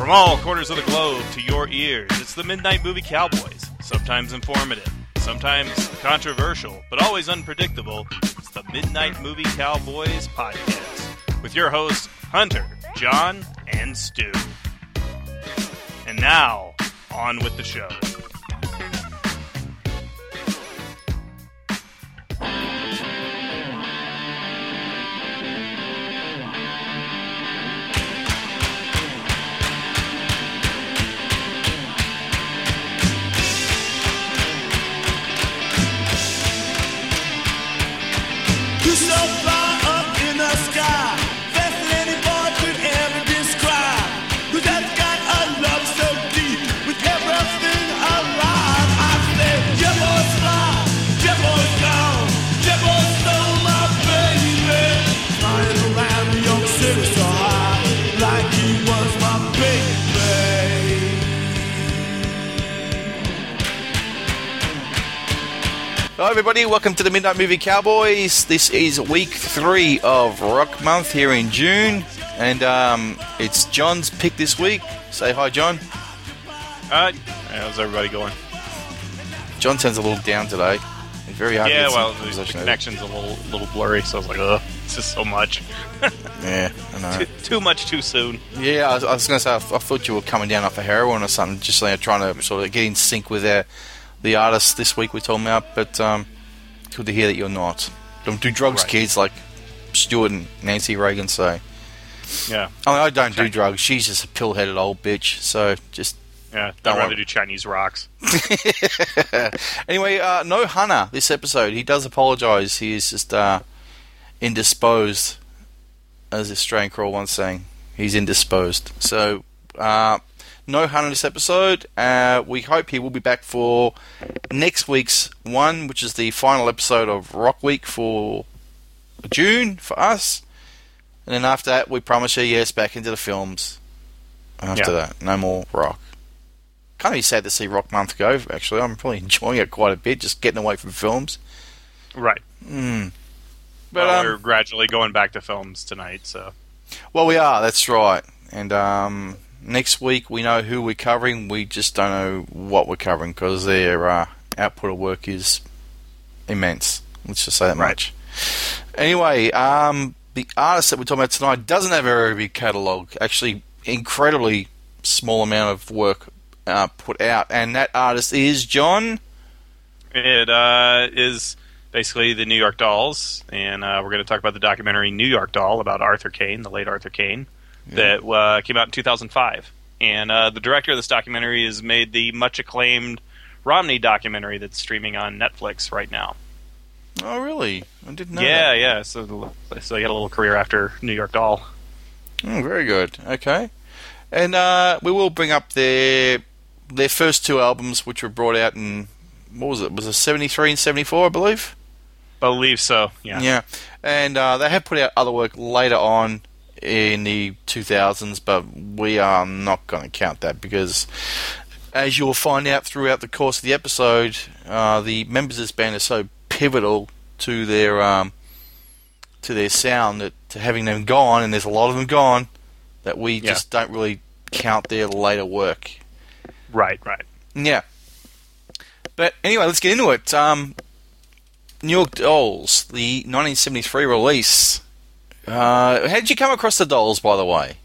From all corners of the globe to your ears, it's the Midnight Movie Cowboys. Sometimes informative, sometimes controversial, but always unpredictable. It's the Midnight Movie Cowboys podcast with your hosts, Hunter, John, and Stu. And now, on with the show. Hello everybody, welcome to the Midnight Movie Cowboys. This is week 3 of Rock Month here in June, and it's John's pick this week. Say hi, John. How's everybody going? John sounds a little down today. It's very hard to get the connection's a little blurry, so I was like, ugh, it's just so much. Yeah, I know. Too much too soon. Yeah, I was going to say, I thought you were coming down off a heroin or something, just trying to sort of get in sync with the artist this week we're talking about, but good to hear that you're not. Don't do drugs, right. Kids, like Stuart and Nancy Reagan say. Yeah. I mean, I don't do drugs. She's just a pill-headed old bitch, so just... Yeah, I'd rather do Chinese rocks. Anyway, no Hunter this episode. He does apologise. He is just indisposed, as Australian Crawl once saying. He's indisposed. So, no Hunter this episode. We hope he will be back for next week's one, which is the final episode of Rock Week for June for us. And then after that, we promise you, yes, back into the films. After that, no more rock. Kind of be sad to see Rock Month go, actually. I'm probably enjoying it quite a bit, just getting away from films. Right. But we're gradually going back to films tonight, so... Well, we are, that's right. And next week, we know who we're covering. We just don't know what we're covering, because their output of work is immense. Let's just say that much. Anyway, the artist that we're talking about tonight doesn't have a very big catalogue. Actually, incredibly small amount of work put out, and that artist is John. It is basically the New York Dolls, and we're going to talk about the documentary New York Doll about Arthur Kane, the late Arthur Kane, that came out in 2005. And the director of this documentary has made the much acclaimed Romney documentary that's streaming on Netflix right now. Oh, really? I didn't know that. Yeah. So he had a little career after New York Doll. Oh, very good. Okay. And we will bring up their first two albums, which were brought out in, what was it? Was it 73 and 74, I believe? Believe so, yeah. Yeah. And they have put out other work later on in the 2000s, but we are not going to count that because, as you'll find out throughout the course of the episode, the members of this band are so pivotal to their sound that to having them gone, and there's a lot of them gone, that we just don't really count their later work. Right. Yeah. But anyway, let's get into it. New York Dolls, the 1973 release. How did you come across the Dolls, by the way?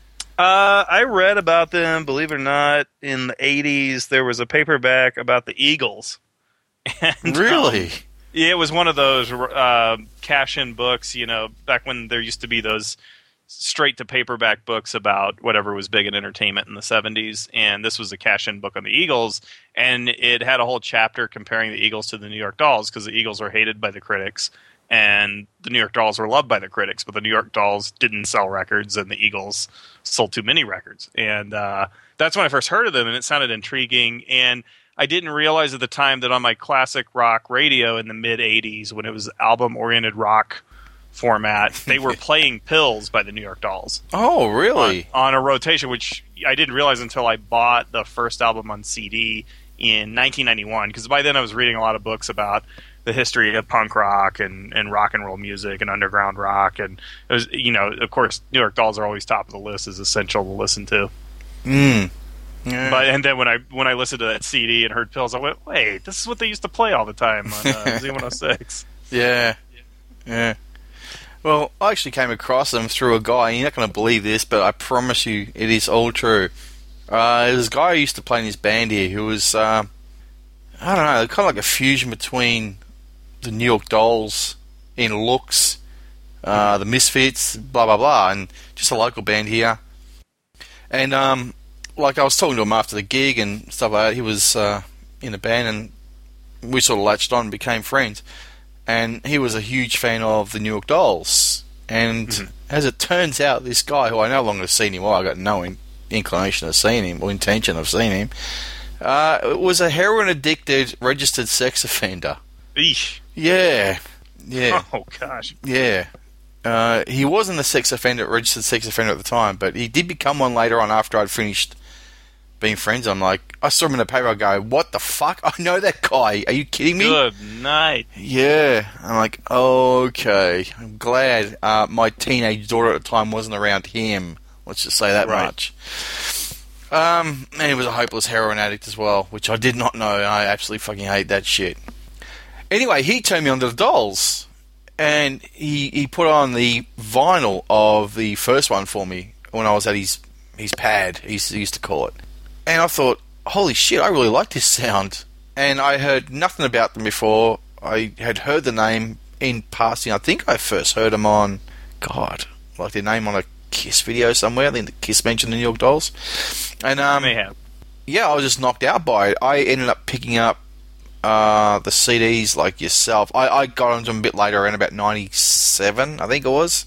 I read about them, believe it or not, in the 80s. There was a paperback about the Eagles. And, really? Yeah, it was one of those cash-in books, back when there used to be those straight-to-paperback books about whatever was big in entertainment in the 70s, and this was a cash-in book on the Eagles, and it had a whole chapter comparing the Eagles to the New York Dolls, because the Eagles were hated by the critics, and the New York Dolls were loved by the critics, but the New York Dolls didn't sell records, and the Eagles sold too many records. And that's when I first heard of them, and it sounded intriguing, and I didn't realize at the time that on my classic rock radio in the mid-'80s, when it was album-oriented rock format, they were playing Pills by the New York Dolls. Oh, really? On a rotation, which I didn't realize until I bought the first album on CD in 1991, because by then I was reading a lot of books about the history of punk rock and rock and roll music and underground rock, and it was, of course, New York Dolls are always top of the list, is essential to listen to. Mm. Yeah. But and then when I listened to that CD and heard Pills, I went, wait, this is what they used to play all the time on Z106. Yeah. Well, I actually came across them through a guy, and you're not going to believe this, but I promise you it is all true. There's a guy who used to play in his band here who was, I don't know, kind of like a fusion between the New York Dolls in looks, the Misfits, blah, blah, blah, and just a local band here. And, like, I was talking to him after the gig and stuff like that. He was in the band, and we sort of latched on and became friends. And he was a huge fan of the New York Dolls. And as it turns out, this guy, who I no longer seen him, well, I got no inclination of seeing him, or intention of seeing him, was a heroin-addicted registered sex offender. Eesh. Yeah. Oh, gosh. Yeah. He wasn't a registered sex offender at the time, but he did become one later on after I'd finished being friends. I'm like, I saw him in the paper, I go, what the fuck? I know that guy. Are you kidding me? Good night. Yeah. I'm like, okay. I'm glad my teenage daughter at the time wasn't around him. Let's just say that much. And he was a hopeless heroin addict as well, which I did not know. I absolutely fucking hate that shit. Anyway, he turned me on to the Dolls. And he put on the vinyl of the first one for me when I was at his pad, he used to call it. And I thought, holy shit, I really like this sound. And I heard nothing about them before. I had heard the name in passing. I think I first heard them on, like their name on a Kiss video somewhere. I think the Kiss mentioned the New York Dolls. And May have. Yeah, I was just knocked out by it. I ended up picking up the CDs like yourself. I got onto them a bit later, around about 97, I think it was.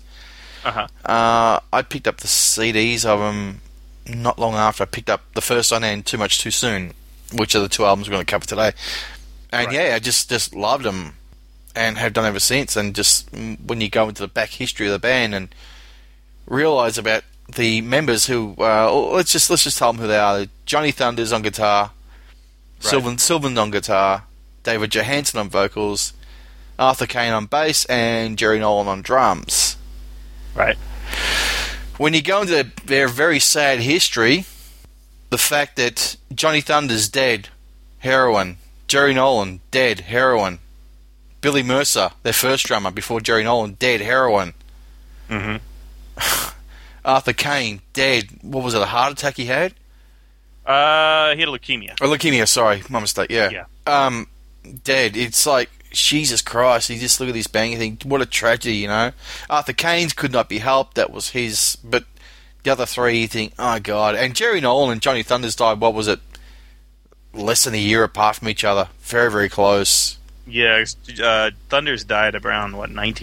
I picked up the CDs of them not long after I picked up the first one and Too Much Too Soon, which are the two albums we're going to cover today. And yeah, I just loved them and have done ever since. And just when you go into the back history of the band and realise about the members who, let's just tell them who they are. Johnny Thunders on guitar, Sylvan on guitar, David Johansen on vocals, Arthur Kane on bass, and Jerry Nolan on drums. Right. When you go into their very sad history, the fact that Johnny Thunders dead, heroin, Jerry Nolan dead, heroin, Billy Mercer, their first drummer before Jerry Nolan, dead, heroin. Arthur Kane dead. What was it? A heart attack he had? He had leukemia. Oh, leukemia. Sorry, my mistake. Yeah. Dead. It's like, Jesus Christ, you just look at this band, you think, what a tragedy, you know? Arthur Kane's could not be helped, that was his, but the other three, you think, oh God. And Jerry Nolan and Johnny Thunders died, what was it, less than a year apart from each other. Very, very close. Yeah, Thunders died around,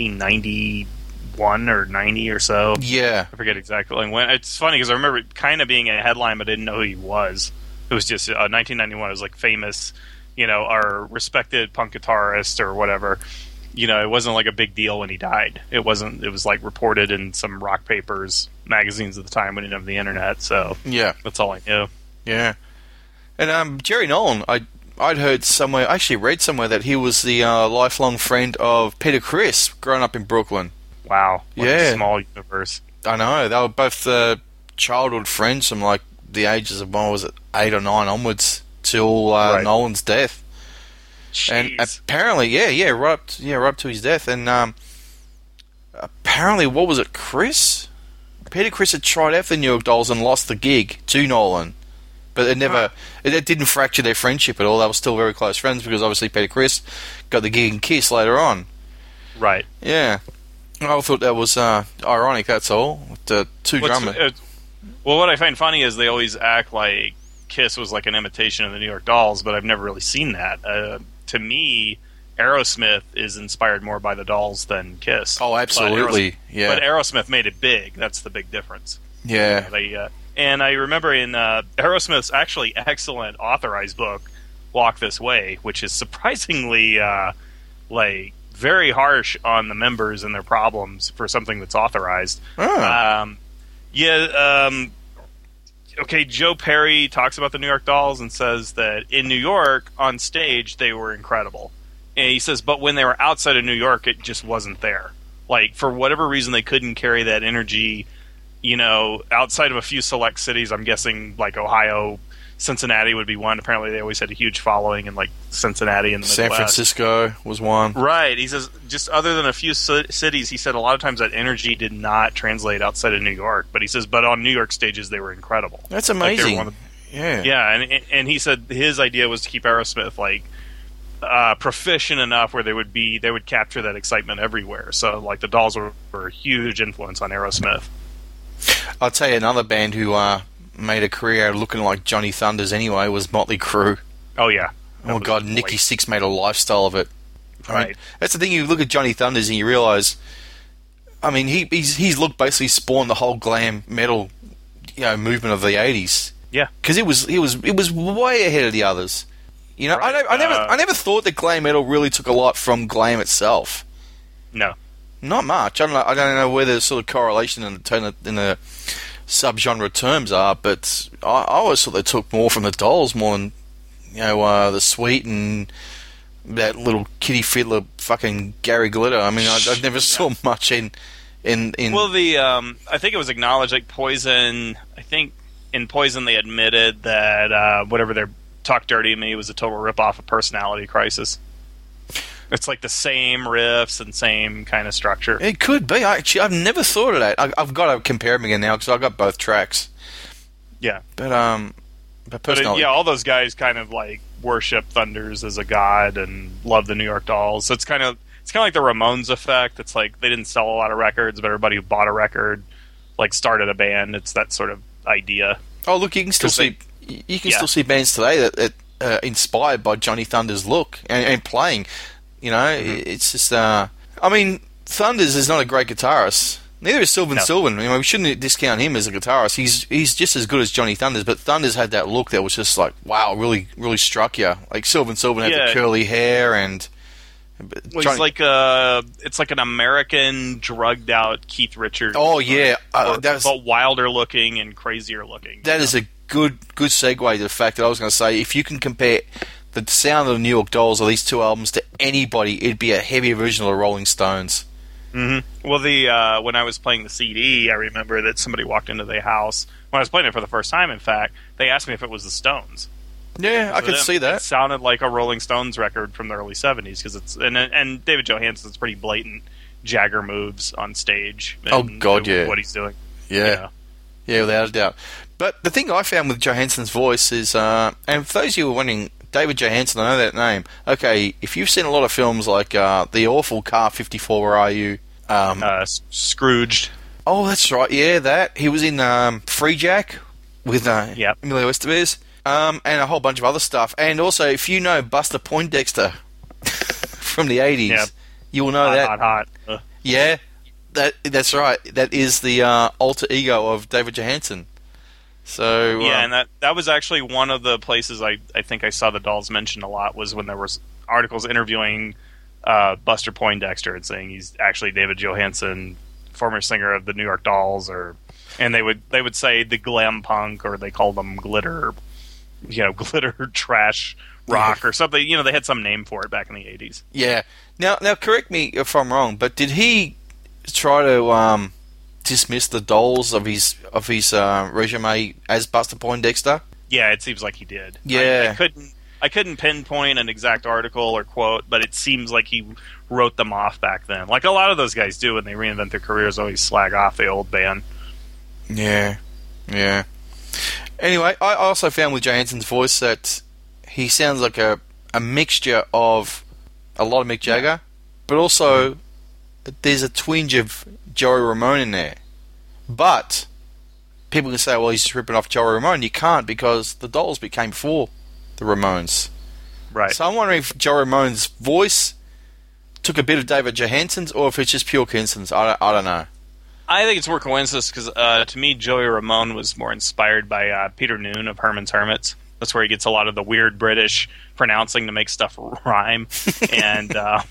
1991 or 90 or so? Yeah. I forget exactly when. It's funny, because I remember it kind of being a headline, but I didn't know who he was. It was just, 1991, it was like famous, our respected punk guitarist or whatever. It wasn't like a big deal when he died. It was like reported in some rock papers, magazines at the time when he didn't have the internet, so yeah, that's all I knew. Yeah. And Jerry Nolan, I'd heard somewhere, I actually read somewhere that he was the lifelong friend of Peter Criss, growing up in Brooklyn. Wow. What a small universe. I know. They were both childhood friends from like the ages of, 8 or 9 onwards till Nolan's death. Jeez. And apparently, right up to his death. And apparently, what was it, Chris? Peter Criss had tried out for the New York Dolls and lost the gig to Nolan. But it didn't fracture their friendship at all. They were still very close friends because obviously Peter Criss got the gig in Kiss later on. Right. Yeah. I thought that was ironic, that's all. The two drummers. Well, what I find funny is they always act like Kiss was like an imitation of the New York Dolls, but I've never really seen that. To me, Aerosmith is inspired more by the Dolls than Kiss. Oh, absolutely. But Aerosmith made it big. That's the big difference. Yeah. And I remember in Aerosmith's actually excellent authorized book, Walk This Way, which is surprisingly very harsh on the members and their problems for something that's authorized. Okay, Joe Perry talks about the New York Dolls and says that in New York, on stage, they were incredible. And he says, but when they were outside of New York, it just wasn't there. Like, for whatever reason, they couldn't carry that energy, outside of a few select cities, I'm guessing like Ohio, Cincinnati would be one. Apparently, they always had a huge following in like Cincinnati and the San Midwest. Francisco was one. Right. He says just other than a few cities, he said a lot of times that energy did not translate outside of New York. But he says, but on New York stages, they were incredible. That's amazing. Yeah, and he said his idea was to keep Aerosmith like proficient enough where they would capture that excitement everywhere. So like the Dolls were a huge influence on Aerosmith. I'll tell you another band who made a career looking like Johnny Thunders anyway was Motley Crue. Oh yeah. Oh god, Nikki Sixx made a lifestyle of it. Right. I mean, that's the thing. You look at Johnny Thunders and you realise, I mean, he's looked basically spawned the whole glam metal, movement of the '80s. Yeah, because it was way ahead of the others. Right. I never thought that glam metal really took a lot from glam itself. No, not much. I don't know where the sort of correlation in the subgenre terms are, but I always thought they took more from the Dolls more than the Sweet and that little kitty fiddler fucking Gary Glitter. I mean, I never saw much in. Well, I think it was acknowledged like Poison. I think in Poison they admitted that whatever their Talk Dirty to Me was a total ripoff of Personality Crisis. It's like the same riffs and same kind of structure. It could be. I've never thought of that. I've got to compare them again now because I've got both tracks. Yeah, but personally, all those guys kind of like worship Thunders as a god and love the New York Dolls. So it's kind of like the Ramones effect. It's like they didn't sell a lot of records, but everybody who bought a record like started a band. It's that sort of idea. Oh, look, you can still see still see bands today that inspired by Johnny Thunders' look and playing. It's just. I mean, Thunders is not a great guitarist. Neither is Sylvan Sylvan. We shouldn't discount him as a guitarist. He's just as good as Johnny Thunders, but Thunders had that look that was just like, wow, really, really struck you. Like Sylvan Sylvan had the curly hair and. Well, he's like it's like an American drugged out Keith Richards. Oh yeah, but wilder looking and crazier looking. That is a good segue to the fact that I was going to say, if you can compare the sound of the New York Dolls or these two albums to anybody, it'd be a heavier version of the Rolling Stones. Mm-hmm. Well, when I was playing the CD, I remember that somebody walked into the house when I was playing it for the first time. In fact, they asked me if it was the Stones. Yeah, I could see that. It sounded like a Rolling Stones record from the early '70s because it's and David Johansen's pretty blatant Jagger moves on stage. Oh God, yeah, what he's doing. Yeah, without a doubt. But the thing I found with Johansen's voice is, and for those of you who are wondering, David Johansen, I know that name. Okay, if you've seen a lot of films like the awful Car 54, Where Are You? Scrooged. Oh, that's right. Yeah, that he was in Free Jack with Emilio Estevez. And a whole bunch of other stuff. And also, if you know Buster Poindexter from the 80s, you will know that. Hot. Yeah, that's right. That is the alter ego of David Johansen. So and that was actually one of the places I think I saw the Dolls mentioned a lot was when there was articles interviewing Buster Poindexter and saying he's actually David Johansen, former singer of the New York Dolls, and they would say the glam punk, or they called them glitter. Glitter trash rock or something. They had some name for it back in the 80s. Yeah. Now, correct me if I'm wrong, but did he try to dismiss the Dolls of his resume as Buster Poindexter? Yeah, it seems like he did. Yeah. I couldn't pinpoint an exact article or quote, but it seems like he wrote them off back then. Like a lot of those guys do when they reinvent their careers, always slag off the old band. Yeah. Yeah. Anyway, I also found with Johansen's voice that he sounds like a mixture of a lot of Mick Jagger, but also there's a twinge of Joey Ramone in there. But people can say, well, he's just ripping off Joey Ramone. You can't, because the Dolls became before the Ramones. Right. So I'm wondering if Joey Ramone's voice took a bit of David Johansen's, or if it's just pure coincidence. I don't know. I think it's more coincidence because to me, Joey Ramone was more inspired by Peter Noon of Herman's Hermits. That's where he gets a lot of the weird British pronouncing to make stuff rhyme. And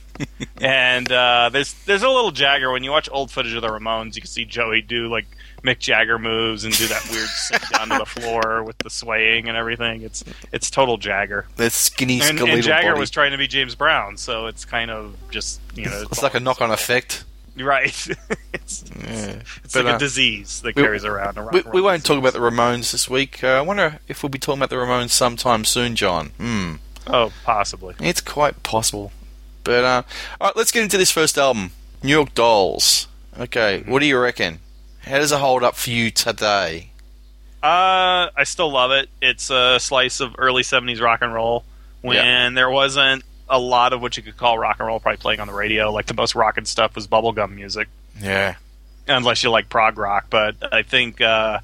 there's a little Jagger. When you watch old footage of the Ramones, you can see Joey do like Mick Jagger moves and do that weird sink down to the floor with the swaying and everything. It's total Jagger. That skinny, skeletal and Jagger body. was trying to be James Brown, so it's kind of just it's like a knock-on effect. Right. it's But, like a disease that carries around. We won't talk about the Ramones this week. I wonder if we'll be talking about the Ramones sometime soon, John. Oh, possibly. It's quite possible. But, all right, let's get into this first album, New York Dolls. Okay, what do you reckon? How does it hold up for you today? I still love it. It's a slice of early 70s rock and roll when there wasn't a lot of what you could call rock and roll probably playing on the radio. Like, the most rockin' stuff was bubblegum music. Yeah. Unless you like prog rock. But I think, that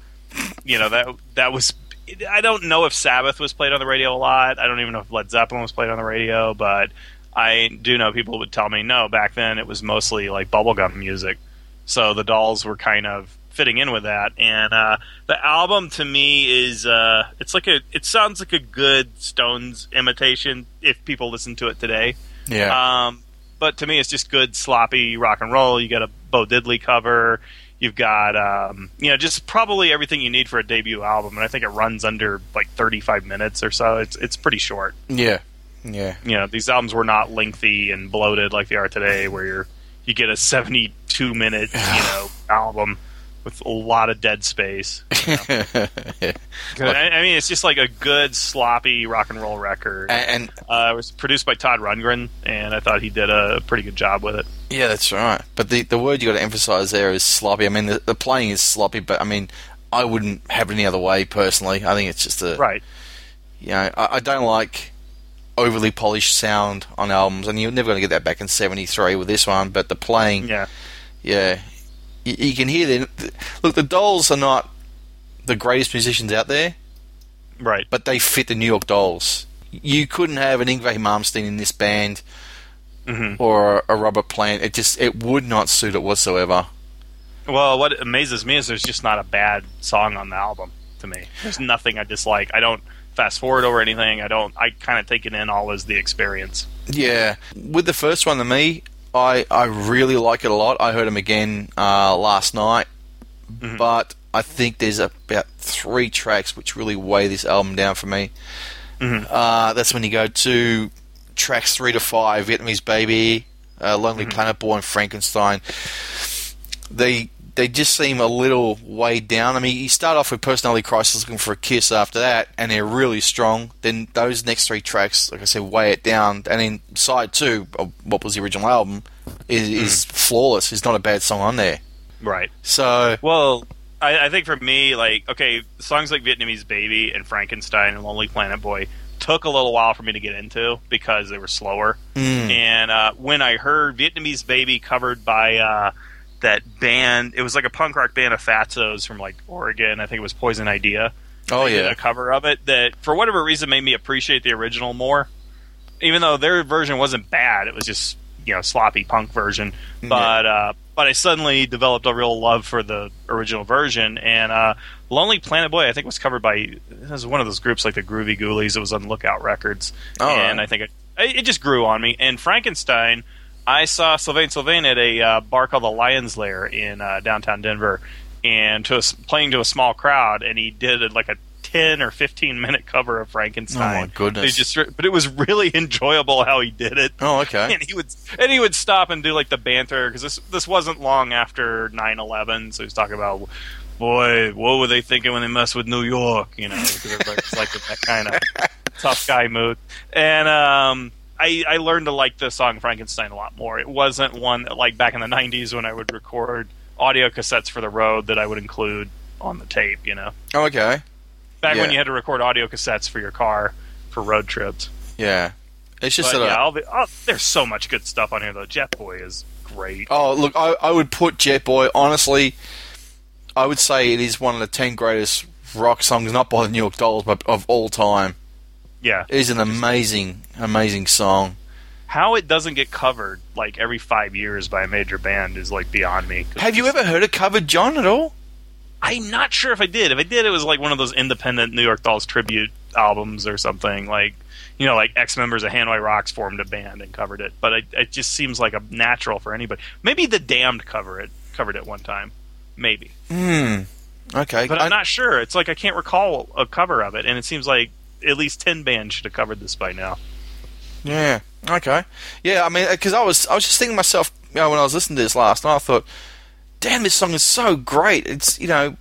was... I don't know if Sabbath was played on the radio a lot. I don't even know if Led Zeppelin was played on the radio. But I do know people would tell me, no, back then it was mostly like bubblegum music. So the Dolls were kind of fitting in with that. And the album to me is it sounds like a good Stones imitation if people listen to it today. Yeah. But to me it's just good sloppy rock and roll. You got a Bo Diddley cover. You've got just probably everything you need for a debut album, and I think it runs under like 35 minutes or so. It's pretty short. Yeah. These albums were not lengthy and bloated like they are today, where you get a 72-minute album with a lot of dead space. I mean, it's just like a good sloppy rock and roll record. And it was produced by Todd Rundgren, and I thought he did a pretty good job with it. Yeah, that's right. But the word you got to emphasize there is sloppy. I mean, the playing is sloppy, but I mean, I wouldn't have it any other way personally. I think it's just right. I don't like overly polished sound on albums, and you're never going to get that back in '73 with this one. But the playing, you can hear look. The Dolls are not the greatest musicians out there, right? But they fit the New York Dolls. You couldn't have an Yngwie Malmsteen in this band, or a Robert Plant. It would not suit it whatsoever. Well, what amazes me is there's just not a bad song on the album to me. There's nothing I dislike. I don't fast forward over anything. I kind of take it in all as the experience. Yeah. With the first one, to me, I really like it a lot. I heard them again last night, but I think there's about 3 tracks which really weigh this album down for me. That's when you go to tracks 3 to 5, Vietnamese Baby, Lonely Planet Boy, and Frankenstein. They just seem a little weighed down. I mean, you start off with Personality Crisis, Looking for a Kiss after that, and they're really strong. Then those next 3 tracks, like I said, weigh it down. And then side 2 of what was the original album is flawless. There's not a bad song on there. Right. So, well, I think for me, like, okay, songs like Vietnamese Baby and Frankenstein and Lonely Planet Boy took a little while for me to get into because they were slower. And when I heard Vietnamese Baby covered by that band, it was like a punk rock band of Fatsos from like Oregon. I think it was Poison Idea. Oh, they did a cover of it that, for whatever reason, made me appreciate the original more. Even though their version wasn't bad, it was just sloppy punk version. But I suddenly developed a real love for the original version. And Lonely Planet Boy, I think, was covered by, it was one of those groups like the Groovy Ghoulies. It was on Lookout Records, and I think it just grew on me. And Frankenstein, I saw Sylvain at a bar called the Lion's Lair in downtown Denver, and playing to a small crowd, and he did like a 10 or 15 minute cover of Frankenstein. Oh my goodness! But it was really enjoyable how he did it. Oh, okay. And he would stop and do like the banter, because this wasn't long after 9/11, so he's talking about, boy, what were they thinking when they messed with New York? Because everybody's like in that kind of tough guy mood. And I learned to like the song Frankenstein a lot more. It wasn't one that, like back in the 90s when I would record audio cassettes for the road, that I would include on the tape, Oh, okay. Back when you had to record audio cassettes for your car for road trips. Yeah. It's just there's so much good stuff on here, though. Jet Boy is great. Oh, look, I would put Jet Boy, honestly, I would say it is one of the 10 greatest rock songs, not by the New York Dolls, but of all time. Yeah. It is an amazing, amazing song. How it doesn't get covered like every 5 years by a major band is like beyond me. Have you ever heard it covered, John, at all? I'm not sure if I did. If I did, it was like one of those independent New York Dolls tribute albums or something. Like, like ex-members of Hanoi Rocks formed a band and covered it. But it just seems like a natural for anybody. Maybe The Damned covered it one time. Maybe. Okay. But I'm not sure. It's like I can't recall a cover of it, and it seems like at least 10 bands should have covered this by now. Yeah. Okay. Yeah, I mean, because I was just thinking to myself, when I was listening to this last night, I thought, damn, this song is so great. It's,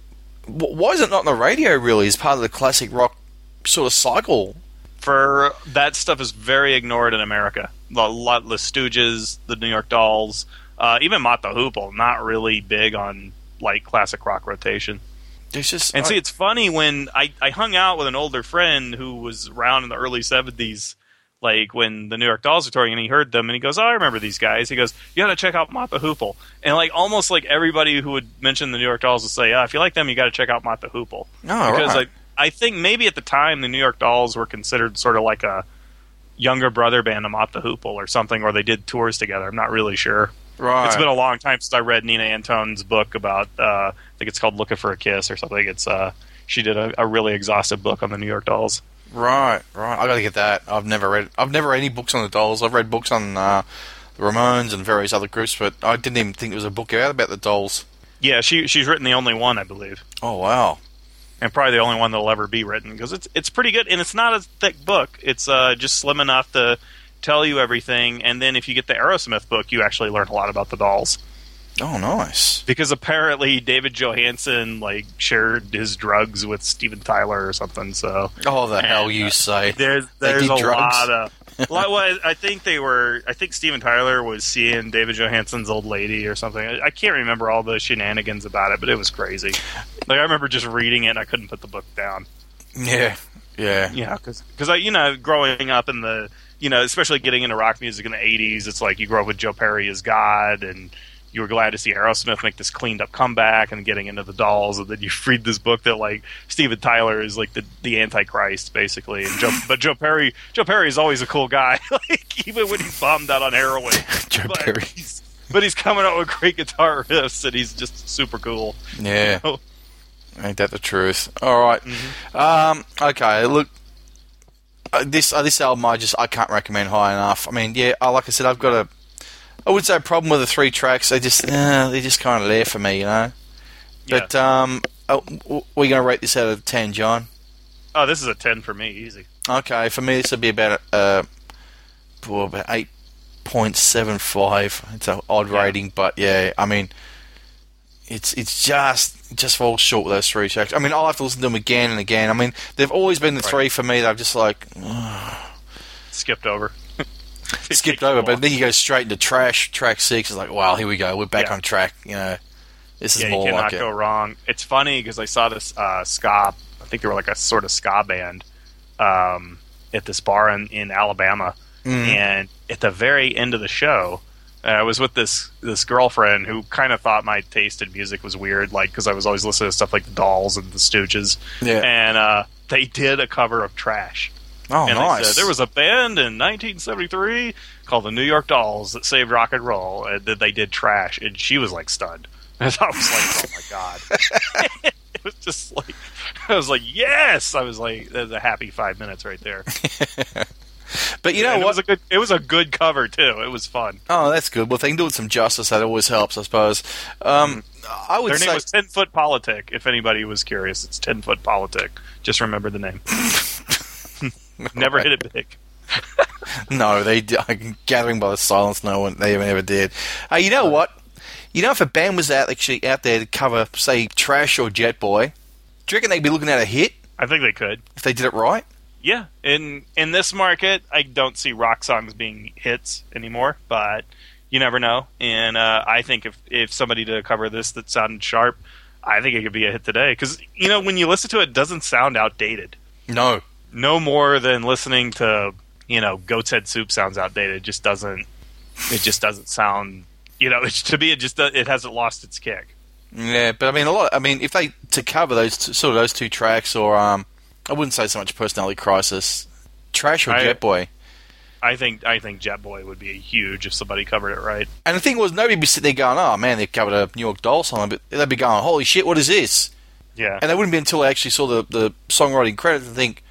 why is it not on the radio, really, as part of the classic rock sort of cycle? For that stuff is very ignored in America. The Stooges, the New York Dolls, even Mott the Hoople, not really big on like classic rock rotation. It's just, see, it's funny when I hung out with an older friend who was around in the early 70s, like when the New York Dolls were touring, and he heard them, and he goes, "Oh, I remember these guys." He goes, "You got to check out Mott the Hoople." And like almost like everybody who would mention the New York Dolls would say, "Oh, if you like them, you got to check out Mott the Hoople." Oh, because right. I think maybe at the time the New York Dolls were considered sort of like a younger brother band of Mott the Hoople or something, or they did tours together. I'm not really sure. Right. It's been a long time since I read Nina Antone's book about, I think it's called Looking for a Kiss or something. It's she did a really exhaustive book on the New York Dolls. Right. I got to get that. I've never read any books on the Dolls. I've read books on the Ramones and various other groups, but I didn't even think there was a book out about the Dolls. Yeah, she's written the only one, I believe. Oh, wow. And probably the only one that'll ever be written, because it's pretty good, and it's not a thick book. It's just slim enough to tell you everything, and then if you get the Aerosmith book, you actually learn a lot about the Dolls. Oh, nice. Because apparently David Johansen like shared his drugs with Steven Tyler or something. So hell you say? There's a lot of. Well, I think Steven Tyler was seeing David Johansen's old lady or something. I can't remember all the shenanigans about it, but it was crazy. Like I remember just reading it and I couldn't put the book down. Yeah. Because I growing up in the especially getting into rock music in the '80s, it's like you grow up with Joe Perry as God, and you were glad to see Aerosmith make this cleaned up comeback and getting into the Dolls, and then you read this book that like Steven Tyler is like the Antichrist basically, and Joe Perry is always a cool guy, like even when he's bombed out on heroin. Perry. But he's coming out with great guitar riffs, and he's just super cool. Yeah, ain't that the truth? All right. Mm-hmm. Okay, look. This album I can't recommend high enough. I mean, yeah, like I said, I've got I would say a problem with the 3 tracks. They're just kind of there for me, Yeah. But we're going to rate this out of 10, John. Oh, this is a 10 for me, easy. Okay, for me this would be about 8.75. It's an odd rating, but yeah, I mean, it's just falls short with those 3 tracks. I mean, I'll have to listen to them again and again. I mean, they've always been the 3 for me that I've just like skipped over. But then you go straight into track 6. It's like, wow, here we go. We're back on track. This is more like it. You cannot go wrong. It's funny because I saw this ska. I think they were like a sort of ska band at this bar in Alabama, and at the very end of the show, I was with this girlfriend who kind of thought my taste in music was weird, like because I was always listening to stuff like the Dolls and the Stooges, and they did a cover of Trash. Oh, and nice. They said there was a band in 1973 called the New York Dolls that saved rock and roll, and that they did Trash, and she was like stunned. And I was like, oh my god. It was just like, I was like, yes! I was like, there's a happy 5 minutes right there. But you know what? It was a good cover, too. It was fun. Oh, that's good. Well, if they can do it some justice, that always helps, I suppose. I would Their say name was 10 Foot Politic, if anybody was curious. It's 10 Foot Politic. Just remember the name. Never hit it big. No, gathering by the silence, no one, they ever did. You know what? If a band was actually out there to cover, say, Trash or Jet Boy, do you reckon they'd be looking at a hit? I think they could. If they did it right? Yeah. In this market, I don't see rock songs being hits anymore, but you never know. And I think if somebody did a cover of this that sounded sharp, I think it could be a hit today. Because, when you listen to it, it doesn't sound outdated. No. No more than listening to, Goat's Head Soup sounds outdated. It just doesn't sound, to me, it hasn't lost its kick. Yeah, but if they, to cover those two tracks, or, I wouldn't say so much Personality Crisis, Trash or Jet Boy. I think Jet Boy would be huge if somebody covered it right. And the thing was, nobody would be sitting there going, oh man, they covered a New York Doll song, but they'd be going, holy shit, what is this? Yeah. And it wouldn't be until they actually saw the songwriting credits and think,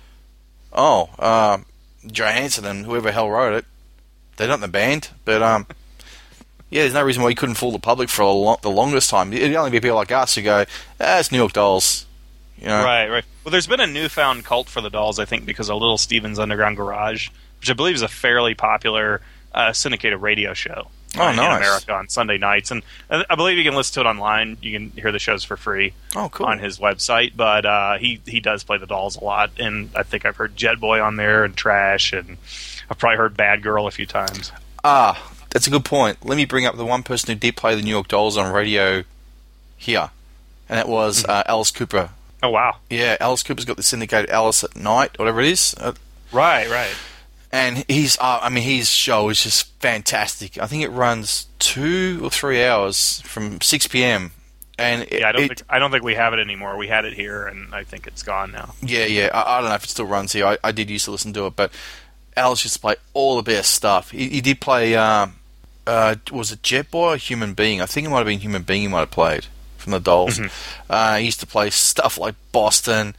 Johansson and whoever the hell wrote it, they're not in the band, but yeah, there's no reason why you couldn't fool the public for the longest time. It'd only be people like us who go, it's New York Dolls. Right. Well, there's been a newfound cult for the Dolls, I think, because of Little Steven's Underground Garage, which I believe is a fairly popular syndicated radio show. nice. in America on Sunday nights, and I believe you can listen to it online. You can hear the shows for free on his website. But he does play the Dolls a lot, and I think I've heard Jet Boy on there and Trash, and I've probably heard Bad Girl a few times. That's a good point. Let me bring up the one person who did play the New York Dolls on radio here, and that was Alice Cooper. Oh, wow. Yeah, Alice Cooper's got the syndicated Alice at Night, whatever it is. Right. And his show is just fantastic. I think it runs 2 or 3 hours from 6 p.m. And I don't think we have it anymore. We had it here, and I think it's gone now. Yeah. I don't know if it still runs here. I did used to listen to it, but Alice used to play all the best stuff. He did play, was it Jet Boy or Human Being? I think it might have been Human Being he might have played from the Dolls. Mm-hmm. He used to play stuff like Boston.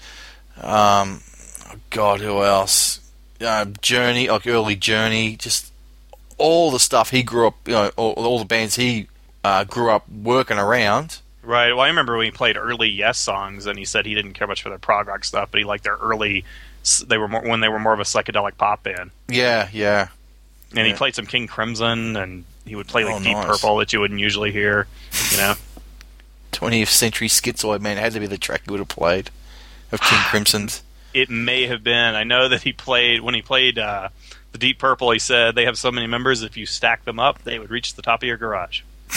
God, who else? Journey, like early Journey, just all the stuff he grew up, all the bands he grew up working around. Right. Well, I remember when he played early Yes songs, and he said he didn't care much for their prog rock stuff, but he liked their early. When they were more of a psychedelic pop band. Yeah. And he played some King Crimson, and he would play Deep Purple that you wouldn't usually hear. 20th Century Schizoid, man, it had to be the track he would have played of King Crimson's. It may have been. I know that when he played the Deep Purple, he said they have so many members, if you stack them up, they would reach the top of your garage.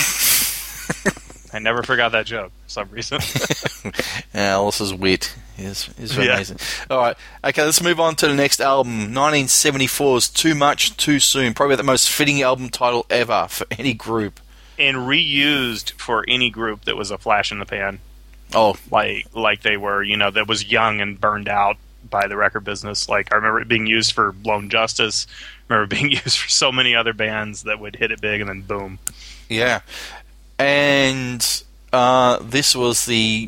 I never forgot that joke for some reason. Alice's wit is amazing. All right. Okay, let's move on to the next album. 1974's Too Much, Too Soon. Probably the most fitting album title ever for any group. And reused for any group that was a flash in the pan. Oh. Like they were, that was young and burned out by the record business. Like, I remember it being used for Lone Justice. I remember it being used for so many other bands that would hit it big and then boom. Yeah. And this was the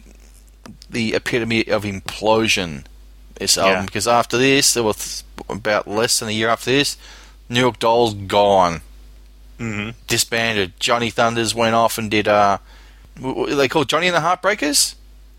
epitome of implosion, this album. Because after this, there was about less than a year after this, New York Dolls gone. Mm-hmm. Disbanded. Johnny Thunders went off and did, they called Johnny and the Heartbreakers?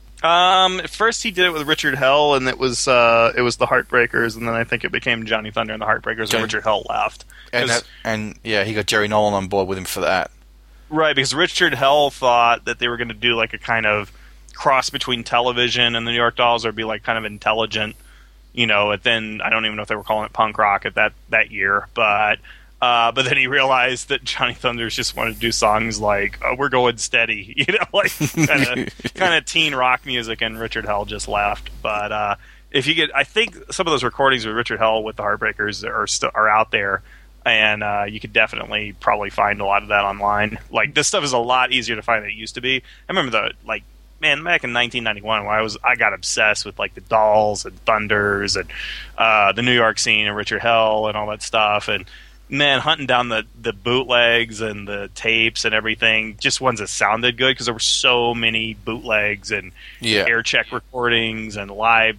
At first he did it with Richard Hell, and it was the Heartbreakers, and then I think it became Johnny Thunder and the Heartbreakers, and Richard Hell left. And he got Jerry Nolan on board with him for that. Right, because Richard Hell thought that they were going to do like a kind of cross between television and the New York Dolls, or be like kind of intelligent, and then I don't even know if they were calling it punk rock at that year, but then he realized that Johnny Thunders just wanted to do songs like "We're Going Steady," like kind of teen rock music, and Richard Hell just left. But I think some of those recordings with Richard Hell with the Heartbreakers are out there, and you could definitely probably find a lot of that online. Like, this stuff is a lot easier to find than it used to be. I remember back in 1991 when I got obsessed with like the Dolls and Thunders and the New York scene and Richard Hell and all that stuff, and man, hunting down the bootlegs and the tapes and everything, just ones that sounded good, because there were so many bootlegs and air check recordings and live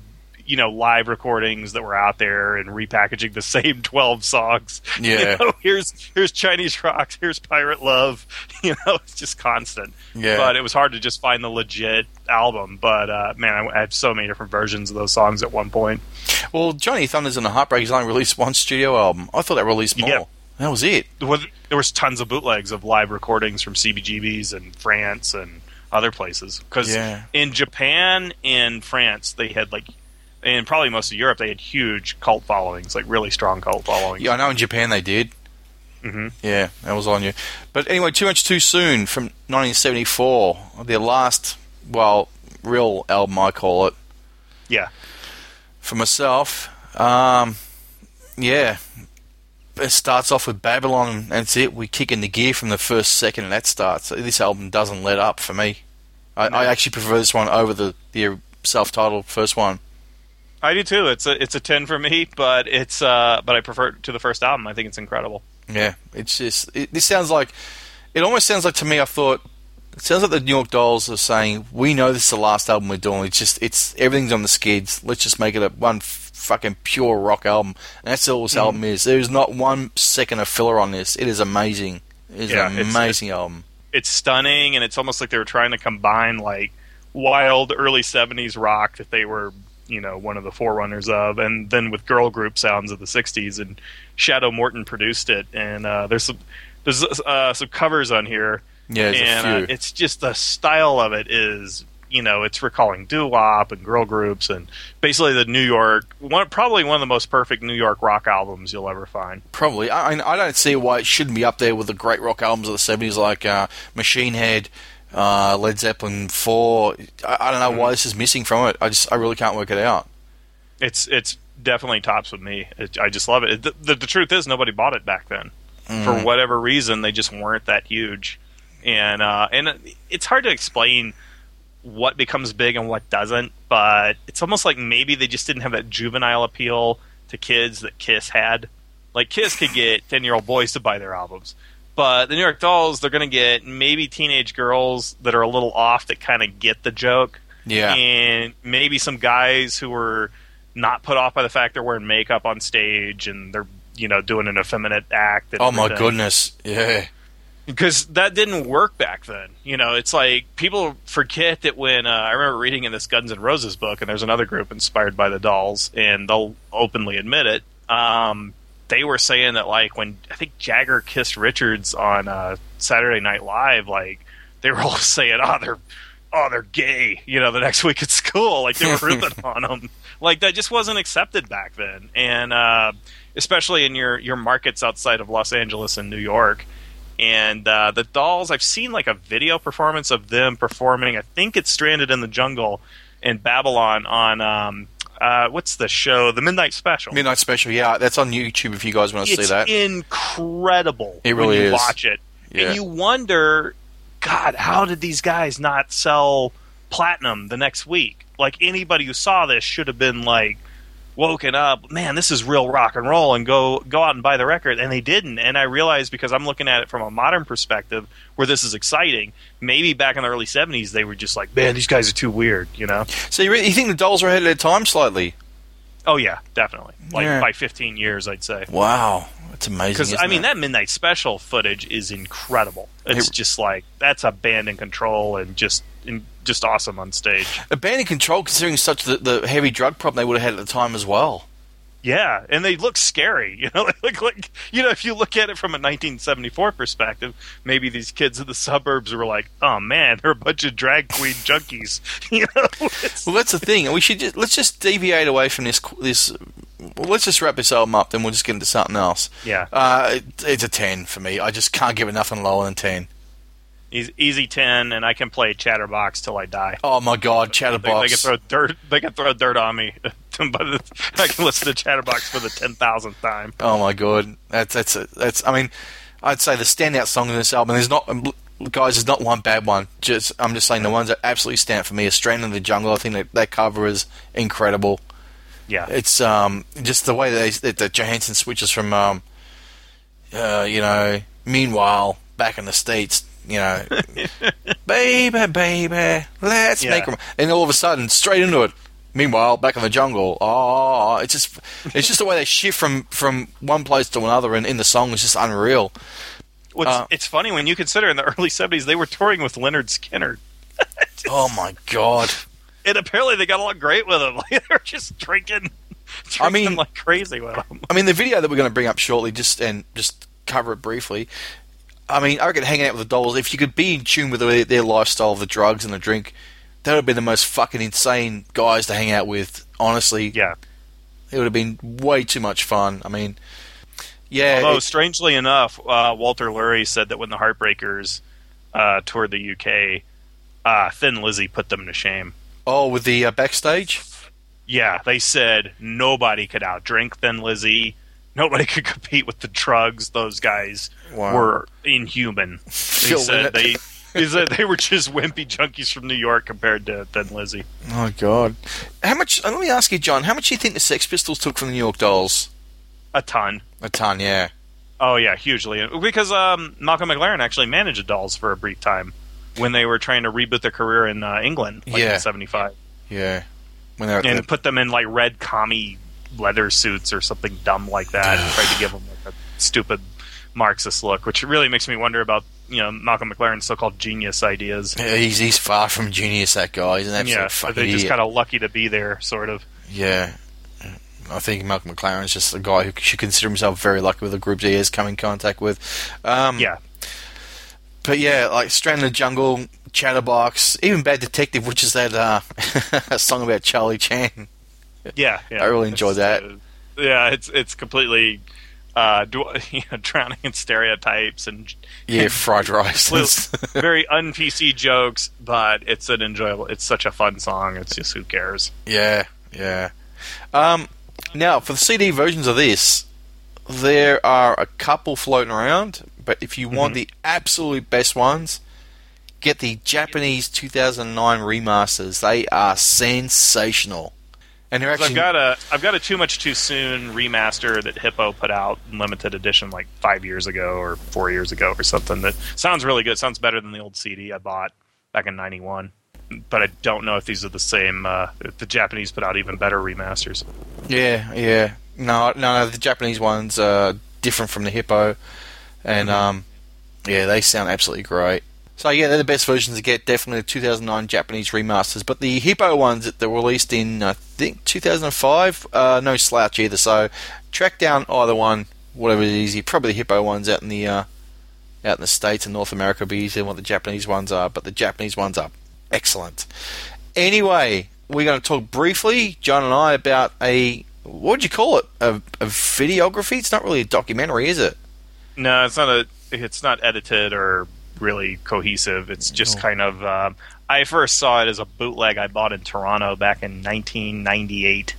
recordings that were out there, and repackaging the same 12 songs. Yeah. Here's Chinese Rocks, here's Pirate Love. It's just constant. Yeah. But it was hard to just find the legit album. But man, I had so many different versions of those songs at one point. Well, Johnny Thunders and the Heartbreakers only released one studio album. I thought they released more. Yeah. That was it. There was tons of bootlegs of live recordings from CBGBs and France and other places. Because in Japan and France, they had and probably most of Europe, they had huge cult followings, like really strong cult followings. Yeah, I know in Japan they did. Mm-hmm. Yeah, that was on you. But anyway, Too Much Too Soon from 1974, their last, real album, I call it. Yeah. For myself, it starts off with Babylon, and that's it. We kick in the gear from the first second, and that starts. This album doesn't let up for me. I actually prefer this one over the self-titled first one. I do too. It's a 10 for me, but I prefer it to the first album. I think it's incredible. Yeah, it's just this sounds like, it almost sounds like, to me, I thought it sounds like the New York Dolls are saying, we know this is the last album we're doing. It's everything's on the skids. Let's just make it one fucking pure rock album, and that's all this album is. There is not 1 second of filler on this. It is amazing. It is an amazing album. It's stunning, and it's almost like they were trying to combine like wild early 70s rock that they were, one of the forerunners of, and then with girl group sounds of the 60s, and Shadow Morton produced it, and there's there's some covers on here, Yeah, there's and a few. it's just the style of it is, it's recalling doo-wop and girl groups and basically the New York, probably one of the most perfect New York rock albums you'll ever find. Probably. I don't see why it shouldn't be up there with the great rock albums of the 70s like Machine Head, Led Zeppelin 4. I don't know why this is missing from it. I really can't work it out. It's definitely tops with me. I just love it. The truth is nobody bought it back then. For whatever reason, they just weren't that huge. And it's hard to explain what becomes big and what doesn't, but it's almost like maybe they just didn't have that juvenile appeal to kids that Kiss had. Like, Kiss could get 10-year-old boys to buy their albums, but the New York Dolls, they're going to get maybe teenage girls that are a little off that kind of get the joke. Yeah. And maybe some guys who were not put off by the fact they're wearing makeup on stage and they're, doing an effeminate act. And Oh, my everything. goodness. Yeah. Because that didn't work back then. It's like people forget that when I remember reading in this Guns N' Roses book, and there's another group inspired by the Dolls, and they'll openly admit it. They were saying that, like, when I think Jagger kissed Richards on Saturday Night Live, like, they were all saying, they're gay, the next week at school. Like, they were ripping on them. Like, that just wasn't accepted back then. And especially in your markets outside of Los Angeles and New York. And the Dolls, I've seen like a video performance of them performing. I think it's Stranded in the Jungle in Babylon on what's the show? The Midnight Special. Midnight Special, yeah. That's on YouTube if you guys want to see that. It's incredible. It really when you is. watch it. Yeah. And you wonder, God, how did these guys not sell platinum the next week? Like, anybody who saw this should have been like, woken up, man, this is real rock and roll, and go out and buy the record, and they didn't. And I realized, because I'm looking at it from a modern perspective where this is exciting, maybe back in the early 70s they were just like, man, these guys are too weird, So you think the Dolls are ahead of their time slightly? Oh yeah, definitely. Like, Yeah. by 15 years, I'd say. Wow. That's amazing, Because, isn't it? that Midnight Special footage is incredible. It's just like, that's a band in control and just awesome on stage. A band in control, considering such the heavy drug problem they would have had at the time as well. Yeah, and they look scary. They look like, if you look at it from a 1974 perspective, maybe these kids in the suburbs were like, oh man, they're a bunch of drag queen junkies. Well, that's the thing. Let's just deviate away from this. Let's just wrap this album up, then we'll just get into something else. Yeah. It's a 10 for me. I just can't give it nothing lower than 10. Easy 10, and I can play Chatterbox till I die. Oh my God, Chatterbox! They can throw dirt on me, but I can listen to Chatterbox for the 10,000th time. Oh my God, that's. I mean, I'd say the standout song in this album. There's not, guys. There's not one bad one. I'm just saying the ones that absolutely stand out for me are "Stranded in the Jungle." I think that cover is incredible. Yeah, it's just the way that Johansson switches from Meanwhile, back in the States. Baby, let's make them. And all of a sudden, straight into it. Meanwhile, back in the jungle. Oh, it's just the way they shift from one place to another, and in the song is just unreal. It's funny when you consider in the early 70s they were touring with Leonard Skinner. Oh my God! And apparently they got along great with him. Like, they were just drinking like crazy with him. I mean, the video that we're going to bring up shortly, just cover it briefly. I mean, I reckon hanging out with the Dolls, if you could be in tune with their lifestyle, the drugs and the drink, that would have been the most fucking insane guys to hang out with, honestly. Yeah. It would have been way too much fun. I mean, yeah. Although, strangely enough, Walter Lurie said that when the Heartbreakers toured the UK, Thin Lizzy put them to shame. Oh, with the backstage? Yeah, they said nobody could outdrink Thin Lizzy. Nobody could compete with the drugs. Those guys were inhuman. They said they were just wimpy junkies from New York compared to Thin Lizzy. Oh, God. How much? Let me ask you, John, how much do you think the Sex Pistols took from the New York Dolls? A ton. A ton, yeah. Oh, yeah, hugely. Because Malcolm McLaren actually managed the Dolls for a brief time when they were trying to reboot their career in England, in 75. Yeah. And put them in, like, red commie leather suits or something dumb like that, and tried to give them like a stupid Marxist look, which really makes me wonder about Malcolm McLaren's so-called genius ideas. Yeah, he's far from genius, that guy. He's an absolute fucking they're idiot. just kind of lucky to be there, sort of. Yeah. I think Malcolm McLaren is just a guy who should consider himself very lucky with the groups he has come in contact with. Yeah. But yeah, like Strand in the Jungle, Chatterbox, even Bad Detective, which is that a song about Charlie Chan. Yeah. I really enjoyed that. It's completely drowning in stereotypes and fried rice. Very un-PC jokes, but it's such a fun song. It's just, who cares? Yeah. Now, for the CD versions of this, there are a couple floating around, but if you want the absolute best ones, get the Japanese 2009 remasters. They are sensational. And they're actually... I've got a Too Much Too Soon remaster that Hippo put out in limited edition like 5 years ago or 4 years ago or something that sounds really good. Sounds better than the old CD I bought back in '91. But I don't know if these are the same. If the Japanese put out even better remasters. Yeah. No, the Japanese ones are different from the Hippo. And, they sound absolutely great. So, yeah, they're the best versions to get. Definitely the 2009 Japanese remasters. But the Hippo ones that were released in, I think, 2005, no slouch either. So, track down either one, whatever is easy. Probably the Hippo ones out in the States and North America will be easier than what the Japanese ones are. But the Japanese ones are excellent. Anyway, we're going to talk briefly, John and I, about what would you call it? A videography? It's not really a documentary, is it? No, it's not edited or really cohesive. It's just kind of... I first saw it as a bootleg I bought in Toronto back in 1998.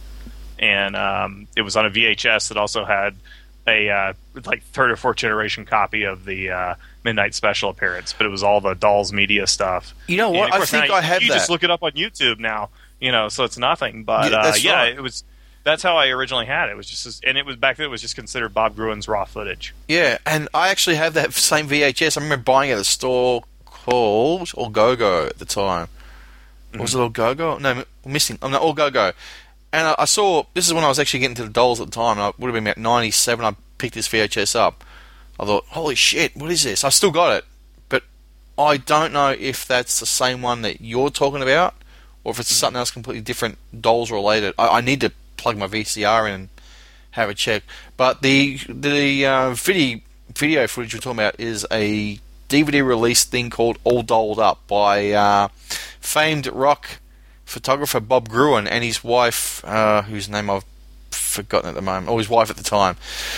And it was on a VHS that also had a third or fourth generation copy of the Midnight Special appearance, but it was all the Dolls Media stuff. You know what? I think I have that. You just look it up on YouTube now, so it's nothing. But right. It was. That's how I originally had it. It was just, and it was back then. It was just considered Bob Gruen's raw footage. Yeah, and I actually have that same VHS. I remember buying it at a store called All-Go-Go at the time. Was it All-Go-Go? No, missing. I'm not All-Go-Go. And I saw, this is when I was actually getting to the Dolls at the time. I would have been about 97. I picked this VHS up. I thought, holy shit, what is this? I still got it, but I don't know if that's the same one that you're talking about, or if it's something else completely different, Dolls related. I need to plug my VCR in and have a check. But the video footage we're talking about is a DVD release thing called All Dolled Up by famed rock photographer Bob Gruen and his wife, whose name I've forgotten at the moment, or his wife at the time.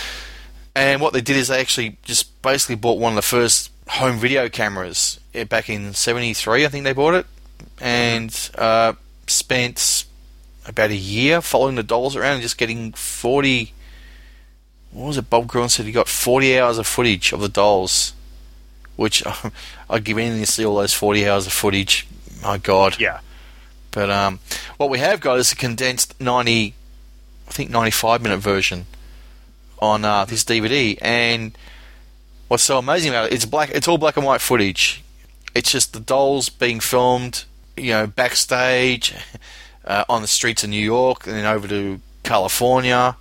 And what they did is they actually just basically bought one of the first home video cameras back in 73, I think they bought it, and spent about a year following the Dolls around and just getting 40... What was it Bob Gruen said? He got 40 hours of footage of the Dolls, which I'd give anything to see all those 40 hours of footage. My God. Yeah. But what we have got is a condensed 95-minute version on this DVD, and what's so amazing about it, it's all black and white footage. It's just the Dolls being filmed, backstage, on the streets of New York, and then over to California.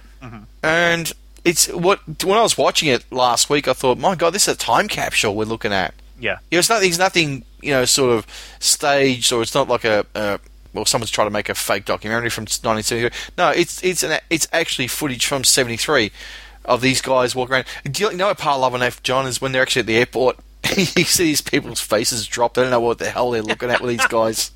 And when I was watching it last week, I thought, my God, this is a time capsule we're looking at. Yeah. It's nothing, sort of staged, or it's not like someone's trying to make a fake documentary from 1973. No, it's actually footage from 73 of these guys walking around. Do you know what part I love enough, John, is when they're actually at the airport, you see these people's faces drop. They don't know what the hell they're looking at with these guys.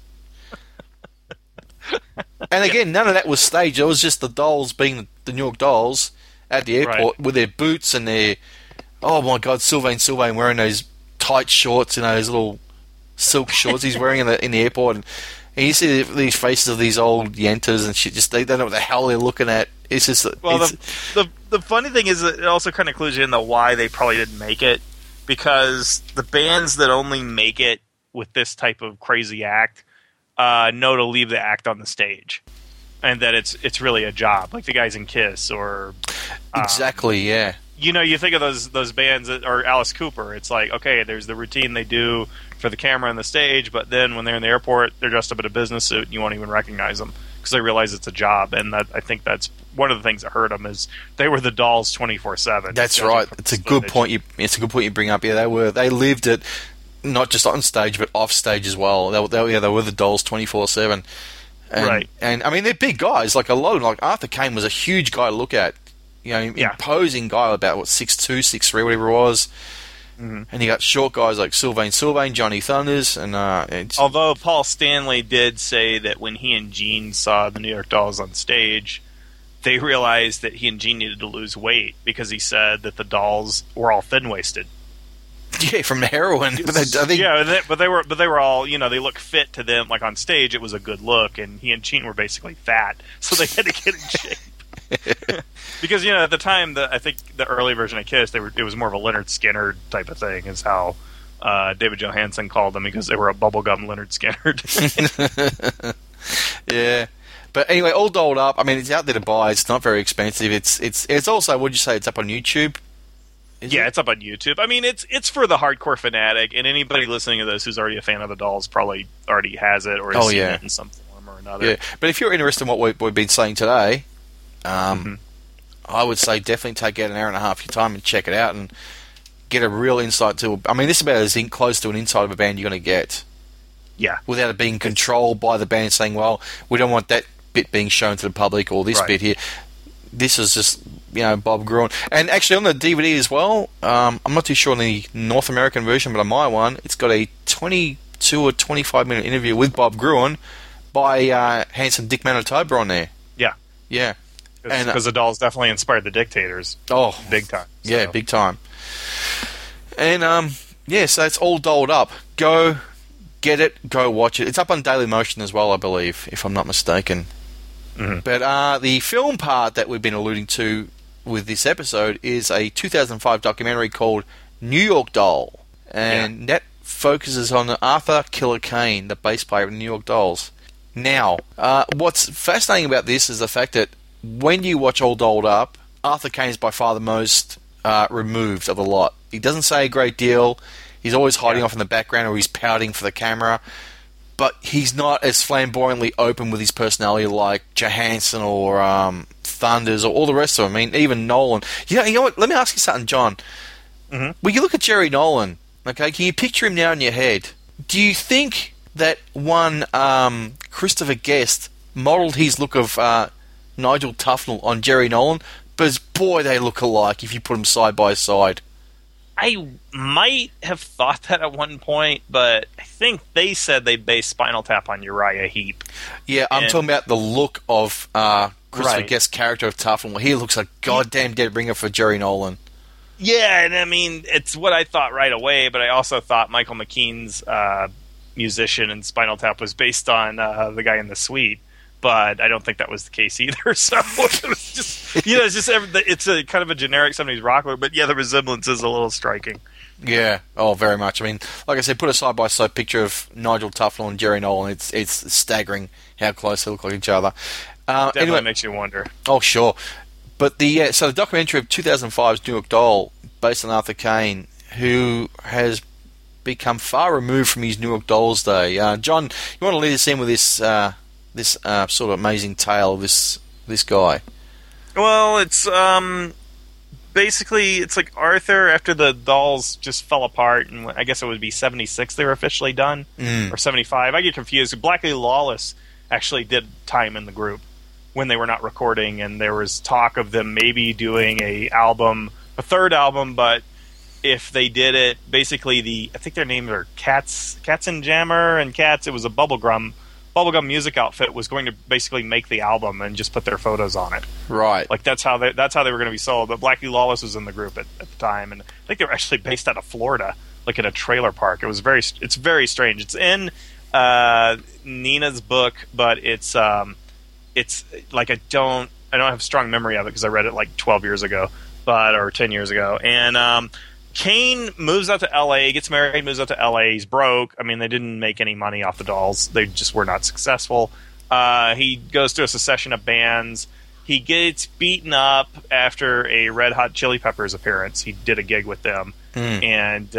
And again, none of that was staged. It was just the Dolls being the New York Dolls at the airport with their boots and their... Oh my God, Sylvain wearing those tight shorts, those little silk shorts he's wearing in the airport. And you see these faces of these old Yentas and shit. Just they don't know what the hell they're looking at. It's just... Well, the funny thing is that it also kind of clues you into why they probably didn't make it. Because the bands that only make it with this type of crazy act... know to leave the act on the stage, and that it's really a job, like the guys in Kiss or exactly, yeah. You think of those bands or Alice Cooper. It's like, okay, there's the routine they do for the camera and the stage, but then when they're in the airport, they're dressed up in a business suit, and you won't even recognize them because they realize it's a job. And I think that's one of the things that hurt them is they were the Dolls 24/7. That's right. It's a good point. It's a good point you bring up. Yeah, they lived it. Not just on stage, but off stage as well. They were the Dolls 24/7. And, Right. And I mean, they're big guys. Like a lot of them, like Arthur Kane was a huge guy to look at. You know, imposing guy about 6'2", 6'3", whatever it was. Mm-hmm. And you got short guys like Sylvain, Johnny Thunders, and although Paul Stanley did say that when he and Gene saw the New York Dolls on stage, they realized that he and Gene needed to lose weight because he said that the Dolls were all thin-waisted. Yeah, from the heroin. But I think, but they were all, you know, they look fit to them. Like on stage, it was a good look, and he and Gene were basically fat, so they had to get in shape. Because, you know, at the time, I think the early version of Kiss, it was more of a Lynyrd Skynyrd type of thing, is how David Johansen called them, because they were a bubblegum Lynyrd Skynyrd. Yeah. But anyway, all dolled up. I mean, it's out there to buy. It's not very expensive. It's also, would you say, it's up on YouTube? It's up on YouTube. I mean, it's for the hardcore fanatic, and anybody listening to this who's already a fan of the Dolls probably already has it or has seen it in some form or another. Yeah. But if you're interested in what we've been saying today, I would say definitely take out an hour and a half of your time and check it out and get a real insight to. I mean, this is about as close to an insight of a band you're going to get. Yeah. Without it being controlled by the band saying, well, we don't want that bit being shown to the public or this bit here. This is just, you know, Bob Gruen. And actually on the DVD as well, I'm not too sure on the North American version, but on my one, it's got a 22 or 25 minute interview with Bob Gruen by handsome Dick Manitoba on there. Yeah. Yeah. Because the Dolls definitely inspired the Dictators. Oh. Big time. So. Yeah, big time. And, so it's all dolled up. Go get it, go watch it. It's up on Daily Motion as well, I believe, if I'm not mistaken. Mm-hmm. But the film part that we've been alluding to with this episode is a 2005 documentary called New York Doll. And that focuses on Arthur Killer Kane, the bass player of the New York Dolls. Now, what's fascinating about this is the fact that when you watch All Dolled Up, Arthur Kane is by far the most removed of the lot. He doesn't say a great deal. He's always hiding off in the background, or he's pouting for the camera. But he's not as flamboyantly open with his personality like Johansson or Thunders or all the rest of them. I mean, even Nolan. You know what? Let me ask you something, John. Mm-hmm. When you look at Jerry Nolan, okay, can you picture him now in your head? Do you think that one Christopher Guest modelled his look of Nigel Tufnell on Jerry Nolan? But boy, they look alike if you put them side by side. I might have thought that at one point, but I think they said they based Spinal Tap on Uriah Heep. Yeah, I'm talking about the look of Christopher Guest's character of Tufnell. He looks like goddamn dead ringer for Jerry Nolan. Yeah, and I mean, it's what I thought right away, but I also thought Michael McKean's musician in Spinal Tap was based on the guy in The Suite. But I don't think that was the case either. So it was just, you know, it's a kind of a generic 70s rock look. But yeah, the resemblance is a little striking. Yeah, very much. I mean, like I said, put a side by side picture of Nigel Tufnell and Jerry Nolan. It's staggering how close they look like each other. Definitely makes you wonder. Oh, sure. But so the documentary of 2005's New York Doll, based on Arthur Kane, who has become far removed from his New York Dolls day. John, you want to lead us in with this? This sort of amazing tale of this guy. Well, it's basically it's like Arthur after the Dolls just fell apart, and I guess it would be 76 they were officially done, or 75. I get confused. Blackie Lawless actually did time in the group when they were not recording, and there was talk of them maybe doing a third album, but if they did it, basically I think their names are Cats and Jammer and Cats. It was a bubblegum music outfit was going to basically make the album and just put their photos on it. Right. Like that's how they were going to be sold. But Blackie Lawless was in the group at the time, and I think they were actually based out of Florida, like in a trailer park. It's very strange. It's in Nina's book, but it's like I don't have a strong memory of it because I read it like 12 years ago, or 10 years ago, and Kane moves out to L.A., gets married, moves out to L.A., he's broke. I mean, they didn't make any money off the Dolls. They just were not successful. He goes through a succession of bands. He gets beaten up after a Red Hot Chili Peppers appearance. He did a gig with them. And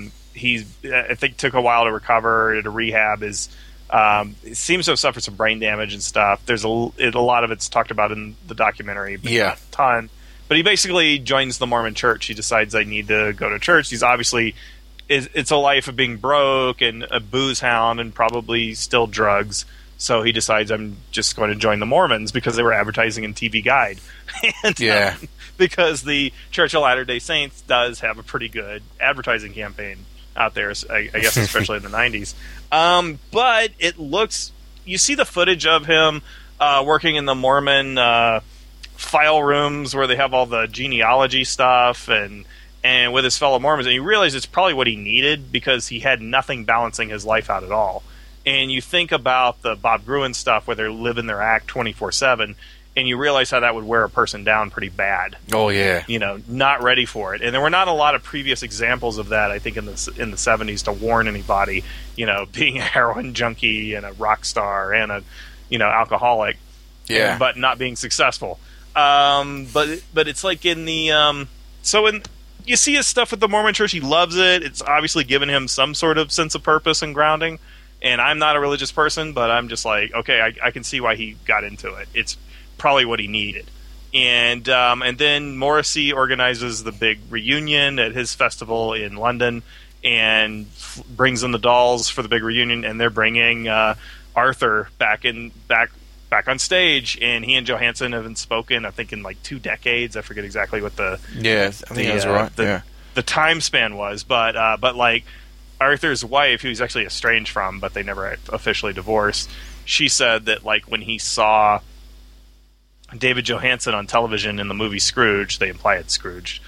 I think took a while to recover, to rehab. It seems to have suffered some brain damage and stuff. There's a lot of it's talked about in the documentary, but not a ton. But he basically joins the Mormon church. He decides I need to go to church. He's obviously, it's a life of being broke and a booze hound and probably still drugs. So he decides, I'm just going to join the Mormons because they were advertising in TV Guide. And, Yeah. because the Church of Latter-day Saints does have a pretty good advertising campaign out there, I guess especially in the 90s. But it looks... You see the footage of him working in the Mormon file rooms where they have all the genealogy stuff and with his fellow Mormons, and you realize it's probably what he needed because he had nothing balancing his life out at all. And you think about the Bob Gruen stuff where they're living their act 24/7, and you realize how that would wear a person down pretty bad. Oh yeah, not ready for it. And there were not a lot of previous examples of that, I think, in the 70s to warn anybody. Being a heroin junkie and a rock star and a alcoholic, but not being successful. But it's like in the you see his stuff with the Mormon Church. He loves it. It's obviously given him some sort of sense of purpose and grounding. And I'm not a religious person, but I'm just like, okay, I can see why he got into it. It's probably what he needed. And then Morrissey organizes the big reunion at his festival in London and brings in the Dolls for the big reunion. And they're bringing Arthur back on stage. And he and Johansson haven't spoken, I think, in like 2 decades. I forget exactly what the I think that's right. The time span was, but like Arthur's wife, who he's actually estranged from, but they never officially divorced. She said that like when he saw David Johansen on television in the movie Scrooge, they imply it's Scrooge.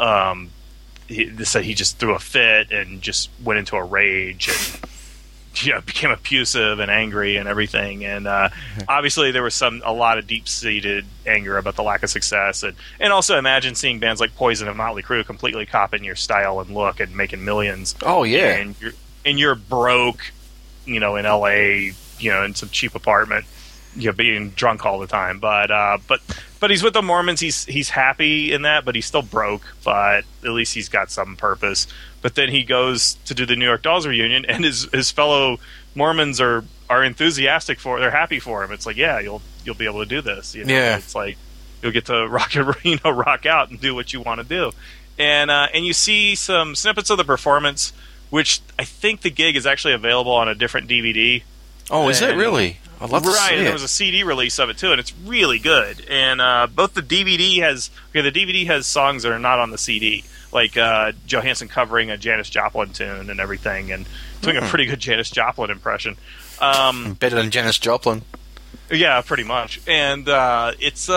They said he just threw a fit and just went into a rage and became abusive and angry and everything. And obviously there was a lot of deep-seated anger about the lack of success. And also imagine seeing bands like Poison and Motley Crue completely copying your style and look and making millions. Oh, yeah. And you're broke, in L.A., in some cheap apartment, being drunk all the time. But he's with the Mormons. He's happy in that, but he's still broke. But at least he's got some purpose. But then he goes to do the New York Dolls reunion, and his fellow Mormons are enthusiastic for it. They're happy for him. It's like, yeah, you'll be able to do this. Yeah. It's like you'll get to rock out and do what you want to do. And you see some snippets of the performance, which I think the gig is actually available on a different DVD. Oh, is it really? I'd love to see it. There was a CD release of it too, and it's really good. And both the DVD has songs that are not on the CD, like Johansson covering a Janis Joplin tune and everything, and doing a pretty good Janis Joplin impression. Better than Janis Joplin. Yeah, pretty much. And it's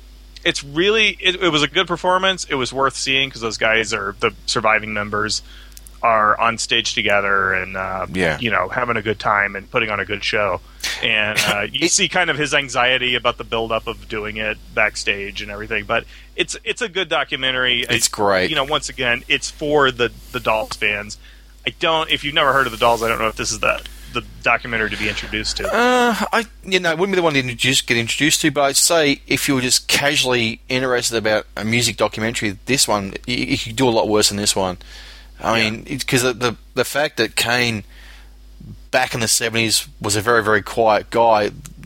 really it was a good performance. It was worth seeing because those guys are the surviving members. Are on stage together and having a good time and putting on a good show, and you see kind of his anxiety about the build-up of doing it backstage and everything. But it's a good documentary. It's great. Once again, it's for the Dolls fans. If you've never heard of the Dolls, I don't know if this is the documentary to be introduced to. It wouldn't be the one to get introduced to, but I'd say if you were just casually interested about a music documentary, this one you could do a lot worse than this one. I mean, because the fact that Kane back in the 70s was a very, very quiet guy,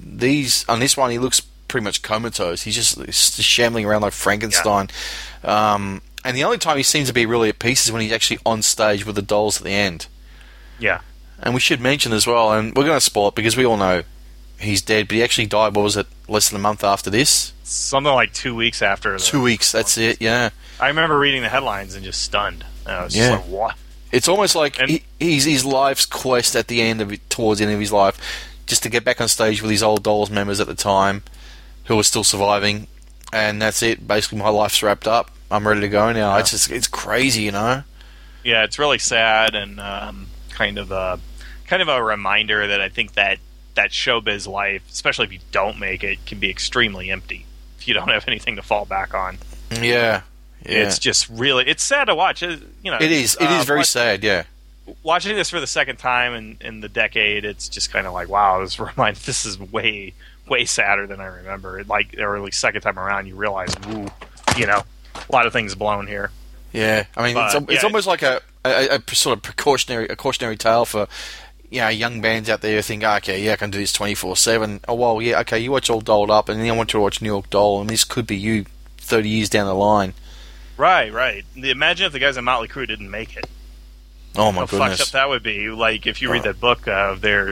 on this one he looks pretty much comatose. He's just shambling around like Frankenstein. And the only time he seems to be really at peace is when he's actually on stage with the Dolls at the end. Yeah. And we should mention as well, and we're going to spoil it because we all know he's dead, but he actually died, what was it, less than a month after this? Something like 2 weeks after. 2 weeks, that's it, yeah. I remember reading the headlines and just stunned. I was just like, what? It's almost like he's his life's quest at the end of it, towards the end of his life, just to get back on stage with his old Dolls members at the time, who are still surviving, and that's it. Basically, my life's wrapped up. I'm ready to go now. Yeah. It's crazy, Yeah, it's really sad and kind of a reminder that I think that showbiz life, especially if you don't make it, can be extremely empty if you don't have anything to fall back on. Yeah. It's just really, it's sad to watch. It is very sad, yeah. Watching this for the second time in the decade, it's just kind of like, wow, this is way, way sadder than I remember. Or at least second time around, you realize, a lot of things blown here. Yeah, I mean, it's almost like a sort of cautionary tale for young bands out there who think, okay, I can do this 24/7. Oh well, yeah, okay, you watch All Dolled Up, and then I want to watch New York Doll, and this could be you 30 years down the line. Right. Imagine if the guys in Motley Crue didn't make it. Oh my goodness! How fucked up that would be. Like if you read that book of theirs,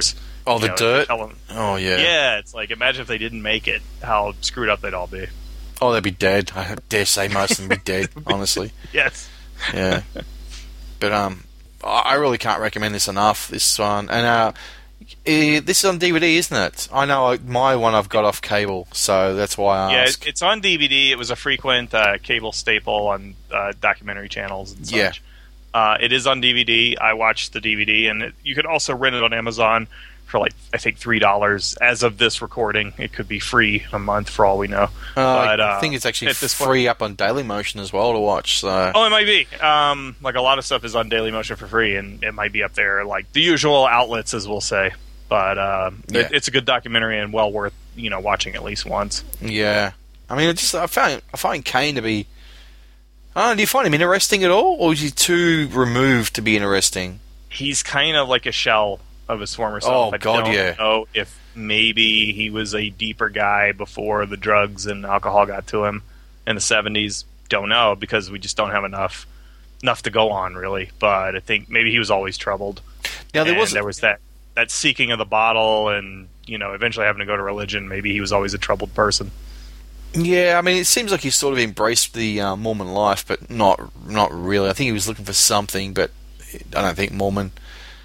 Oh, the dirt? Tell them, oh, yeah. Yeah, it's like, imagine if they didn't make it, how screwed up they'd all be. Oh, they'd be dead. I dare say most of them would be dead, honestly. Yes. Yeah. But I really can't recommend this enough, this one. And this is on DVD, isn't it? I know my one I've got off cable, so that's why I asked. Yeah, it's on DVD. It was a frequent cable staple on documentary channels and such. Yeah. It is on DVD. I watched the DVD, and you could also rent it on Amazon for like, I think, $3 as of this recording. It could be free a month for all we know. But I think it's actually free up on Dailymotion as well to watch. So. Oh, it might be. Like, a lot of stuff is on Dailymotion for free, and it might be up there, like the usual outlets, as we'll say. But it's a good documentary and well worth watching at least once. Yeah, I mean, I find Kane to be. Do you find him interesting at all, or is he too removed to be interesting? He's kind of like a shell of his former self. Oh, God, I don't know if maybe he was a deeper guy before the drugs and alcohol got to him in the 70s. Don't know, because we just don't have enough to go on, really. But I think maybe he was always troubled. Now, there was that seeking of the bottle and, eventually having to go to religion. Maybe he was always a troubled person. Yeah, I mean, it seems like he sort of embraced the Mormon life, but not really. I think he was looking for something, but I don't think Mormonism,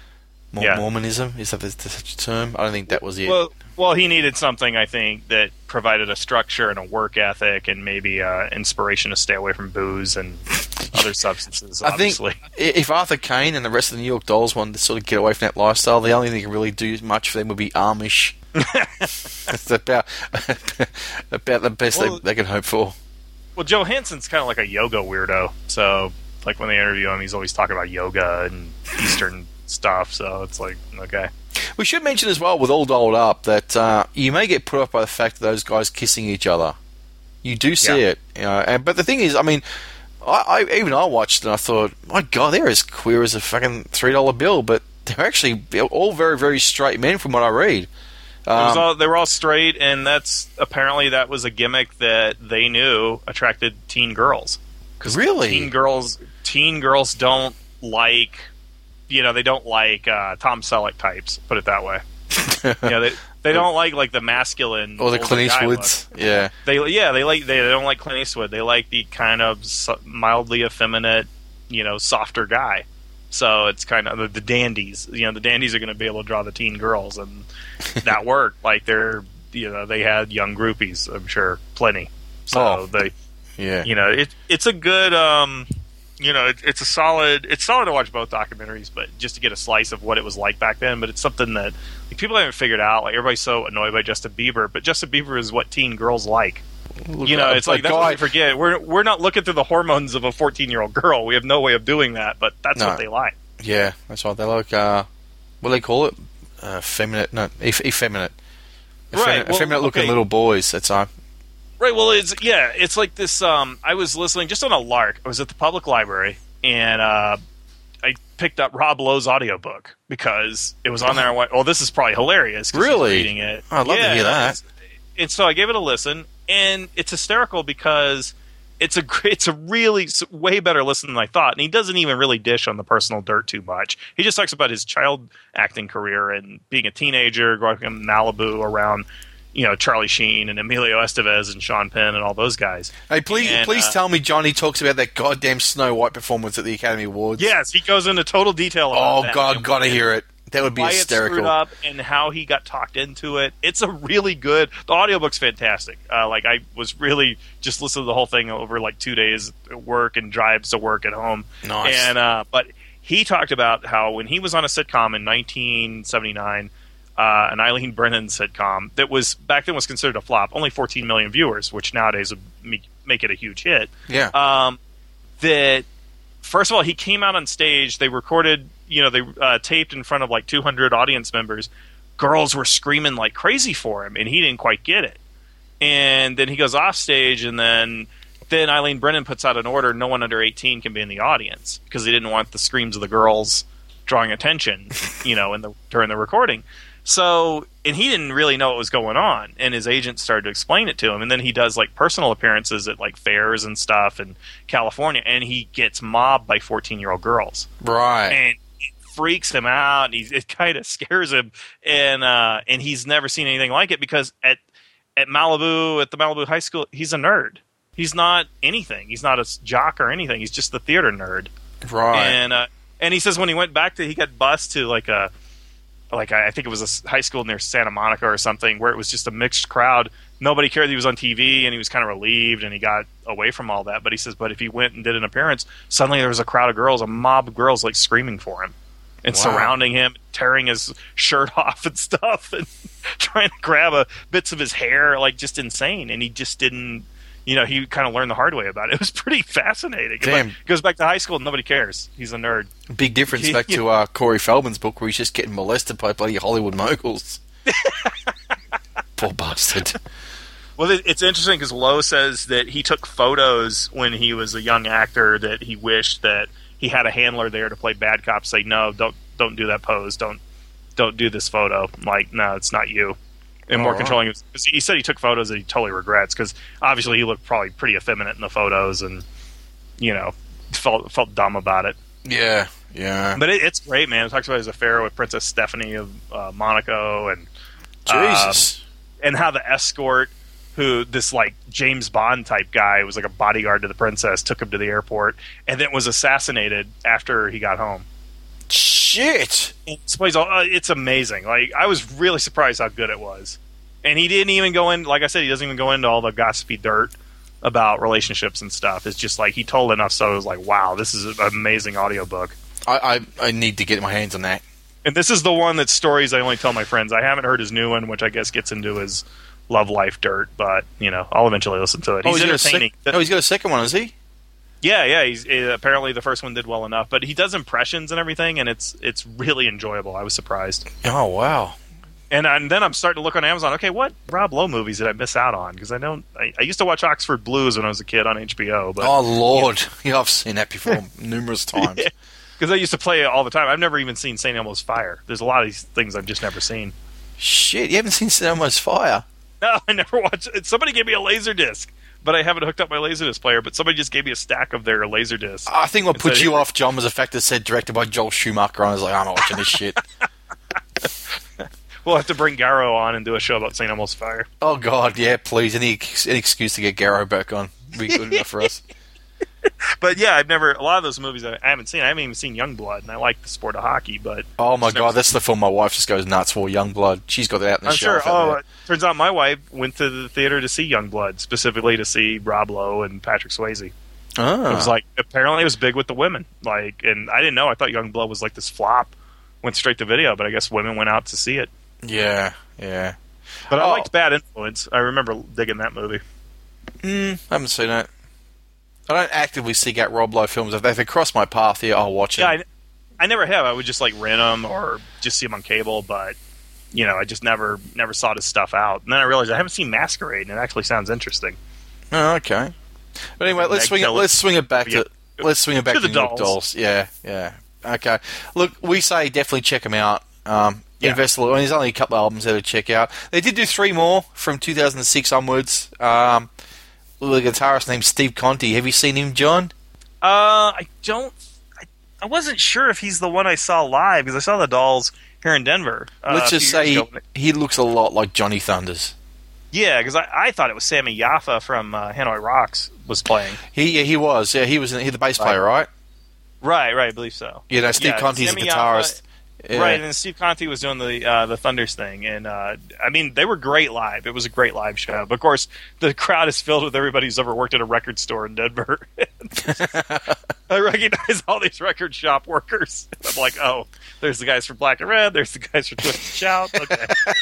is that such a term? I don't think that was it. Well, he needed something, I think, that provided a structure and a work ethic and maybe inspiration to stay away from booze and other substances, obviously. I think if Arthur Kane and the rest of the New York Dolls wanted to sort of get away from that lifestyle, the only thing that could really do much for them would be Amish. That's about the best they can hope for. Well, Joe Hanson's kind of like a yoga weirdo, so like when they interview him, he's always talking about yoga and Eastern stuff, so it's like, okay. We should mention as well, with All Dolled Up, that you may get put off by the fact that those guys kissing each other. You do see it, but the thing is, I mean, I watched and I thought, my God, they're as queer as a fucking $3 bill, but they're actually all very, very straight men from what I read. They were all straight, and that was a gimmick that they knew attracted teen girls. Really? Teen girls don't like, they don't like Tom Selleck types. Put it that way. They don't like the masculine or the Clint Eastwoods. Yeah. They don't like Clint Eastwood. They like the kind of mildly effeminate, softer guy. So it's kind of the dandies. The dandies are going to be able to draw the teen girls, and that worked. Like they had young groupies, I'm sure, plenty. So it's a good, it's solid to watch both documentaries, but just to get a slice of what it was like back then. But it's something that people haven't figured out. Like, everybody's so annoyed by Justin Bieber, but Justin Bieber is what teen girls like. It's like, that's what we forget. We're not looking through the hormones of a 14-year-old girl. We have no way of doing that, but that's what they like. Yeah, that's right. They like, what do they call it? Effeminate. Right. Effeminate-looking little boys, that's right. Right, well, it's like this, I was listening just on a lark. I was at the public library, and I picked up Rob Lowe's audiobook because it was on there. I went, oh, this is probably hilarious. Really? Reading it. I'd love to hear that. And so I gave it a listen, and it's hysterical because it's a really way better listen than I thought. And he doesn't even really dish on the personal dirt too much. He just talks about his child acting career and being a teenager, growing up in Malibu around, Charlie Sheen and Emilio Estevez and Sean Penn and all those guys. Hey, please tell me Johnny talks about that goddamn Snow White performance at the Academy Awards. Yes, he goes into total detail about that. Oh, God, gotta hear it. That would be why hysterical. It screwed up and how he got talked into it. It's a really good. The audiobook's fantastic. I was really just listening to the whole thing over like 2 days at work and drives to work at home. Nice. And but he talked about how when he was on a sitcom in 1979, an Eileen Brennan sitcom that was back then was considered a flop, only 14 million viewers, which nowadays would make it a huge hit. Yeah. That first of all, he came out on stage. They recorded. They taped in front of like 200 audience members. Girls were screaming like crazy for him, and he didn't quite get it. And then he goes off stage, and then Eileen Brennan puts out an order: no one under 18 can be in the audience because he didn't want the screams of the girls drawing attention, during the recording. So, and he didn't really know what was going on, and his agent started to explain it to him. And then he does like personal appearances at like fairs and stuff in California, and he gets mobbed by 14-year-old girls. Right. And freaks him out, and it kind of scares him, and he's never seen anything like it because at the Malibu High School, he's a nerd. He's not anything. He's not a jock or anything. He's just the theater nerd. Right. And he says when he went back he got bused to I think it was a high school near Santa Monica or something where it was just a mixed crowd. Nobody cared that he was on TV, and he was kind of relieved, and he got away from all that. But he says, but if he went and did an appearance, suddenly there was a crowd of girls, a mob of girls, like screaming for him and surrounding him, tearing his shirt off and stuff, and trying to grab bits of his hair, like just insane. And he just didn't, he kind of learned the hard way about it. It was pretty fascinating. Damn. He goes back to high school, and nobody cares. He's a nerd. Big difference back to Corey Feldman's book where he's just getting molested by bloody Hollywood moguls. Poor bastard. Well, it's interesting because Lowe says that he took photos when he was a young actor that he wished that he had a handler there to play bad cop, say, no, don't do that pose. Don't do this photo. Like, no, it's not you. And more controlling. He said he took photos that he totally regrets because obviously he looked probably pretty effeminate in the photos and, felt dumb about it. Yeah. But it's great, man. It talks about his affair with Princess Stephanie of Monaco and Jesus. And how the escort, who this like James Bond type guy was like a bodyguard to the princess, took him to the airport and then was assassinated after he got home. Shit. It's amazing. Like, I was really surprised how good it was. And he didn't even go in, like I said, he doesn't even go into all the gossipy dirt about relationships and stuff. It's just like he told enough so it was like, wow, this is an amazing audiobook. I need to get my hands on that. And this is the one that's stories I only tell my friends. I haven't heard his new one, which I guess gets into his love life dirt, but, I'll eventually listen to it. He's entertaining. He's got a second one, is he? Yeah. Apparently the first one did well enough, but he does impressions and everything, and it's really enjoyable. I was surprised. Oh, wow. And then I'm starting to look on Amazon. Okay, what Rob Lowe movies did I miss out on? Because I used to watch Oxford Blues when I was a kid on HBO. But oh Lord, yeah, I've seen that before numerous times. Because I used to play it all the time. I've never even seen St. Elmo's Fire. There's a lot of these things I've just never seen. Shit, you haven't seen St. Elmo's Fire? No, I never watched it. Somebody gave me a Laserdisc, but I haven't hooked up my Laserdisc player. But somebody just gave me a stack of their Laserdiscs. I think what put you off, John, was the fact that it said directed by Joel Schumacher. And I was like, I'm not watching this shit. We'll have to bring Garrow on and do a show about St. Elmo's Fire. Oh, God, yeah, please. Any excuse to get Garrow back on would be good enough for us. But yeah, a lot of those movies I haven't seen. I haven't even seen Youngblood, and I like the sport of hockey, but... Oh, my God, that's the film my wife just goes nuts for, Youngblood. She's got that out in the shelf. Sure. Turns out my wife went to the theater to see Youngblood, specifically to see Rob Lowe and Patrick Swayze. Oh. It was like, apparently it was big with the women. Like, and I didn't know. I thought Youngblood was like this flop. Went straight to video, but I guess women went out to see it. Yeah. But I liked Bad Influence. I remember digging that movie. I haven't seen it. I don't actively seek out Rob Lowe films. If they cross my path, I'll watch it. Yeah, I never have. I would just like rent them or just see them on cable, but I just never sought his stuff out. And then I realized I haven't seen Masquerade, and it actually sounds interesting. Oh, okay. But anyway, let's swing it back to New York Dolls. Yeah. Okay. Look, we say definitely check them out. Invest a little. There's only a couple of albums there to check out. They did do 3 more from 2006 onwards. With a guitarist named Steve Conti. Have you seen him, John? I don't. I wasn't sure if he's the one I saw live because I saw the Dolls here in Denver. Let's just say he looks a lot like Johnny Thunders. Yeah, because I thought it was Sammy Yaffa from Hanoi Rocks was playing. He was. Yeah, he was the bass player, right? Right. I believe so. Steve Conti's the guitarist. Yeah. Right, and Steve Conti was doing the Thunders thing, and they were great live. It was a great live show. But of course, the crowd is filled with everybody who's ever worked at a record store in Denver. I recognize all these record shop workers. I'm like, oh, there's the guys from Black and Red. There's the guys from Twist and Shout. Okay.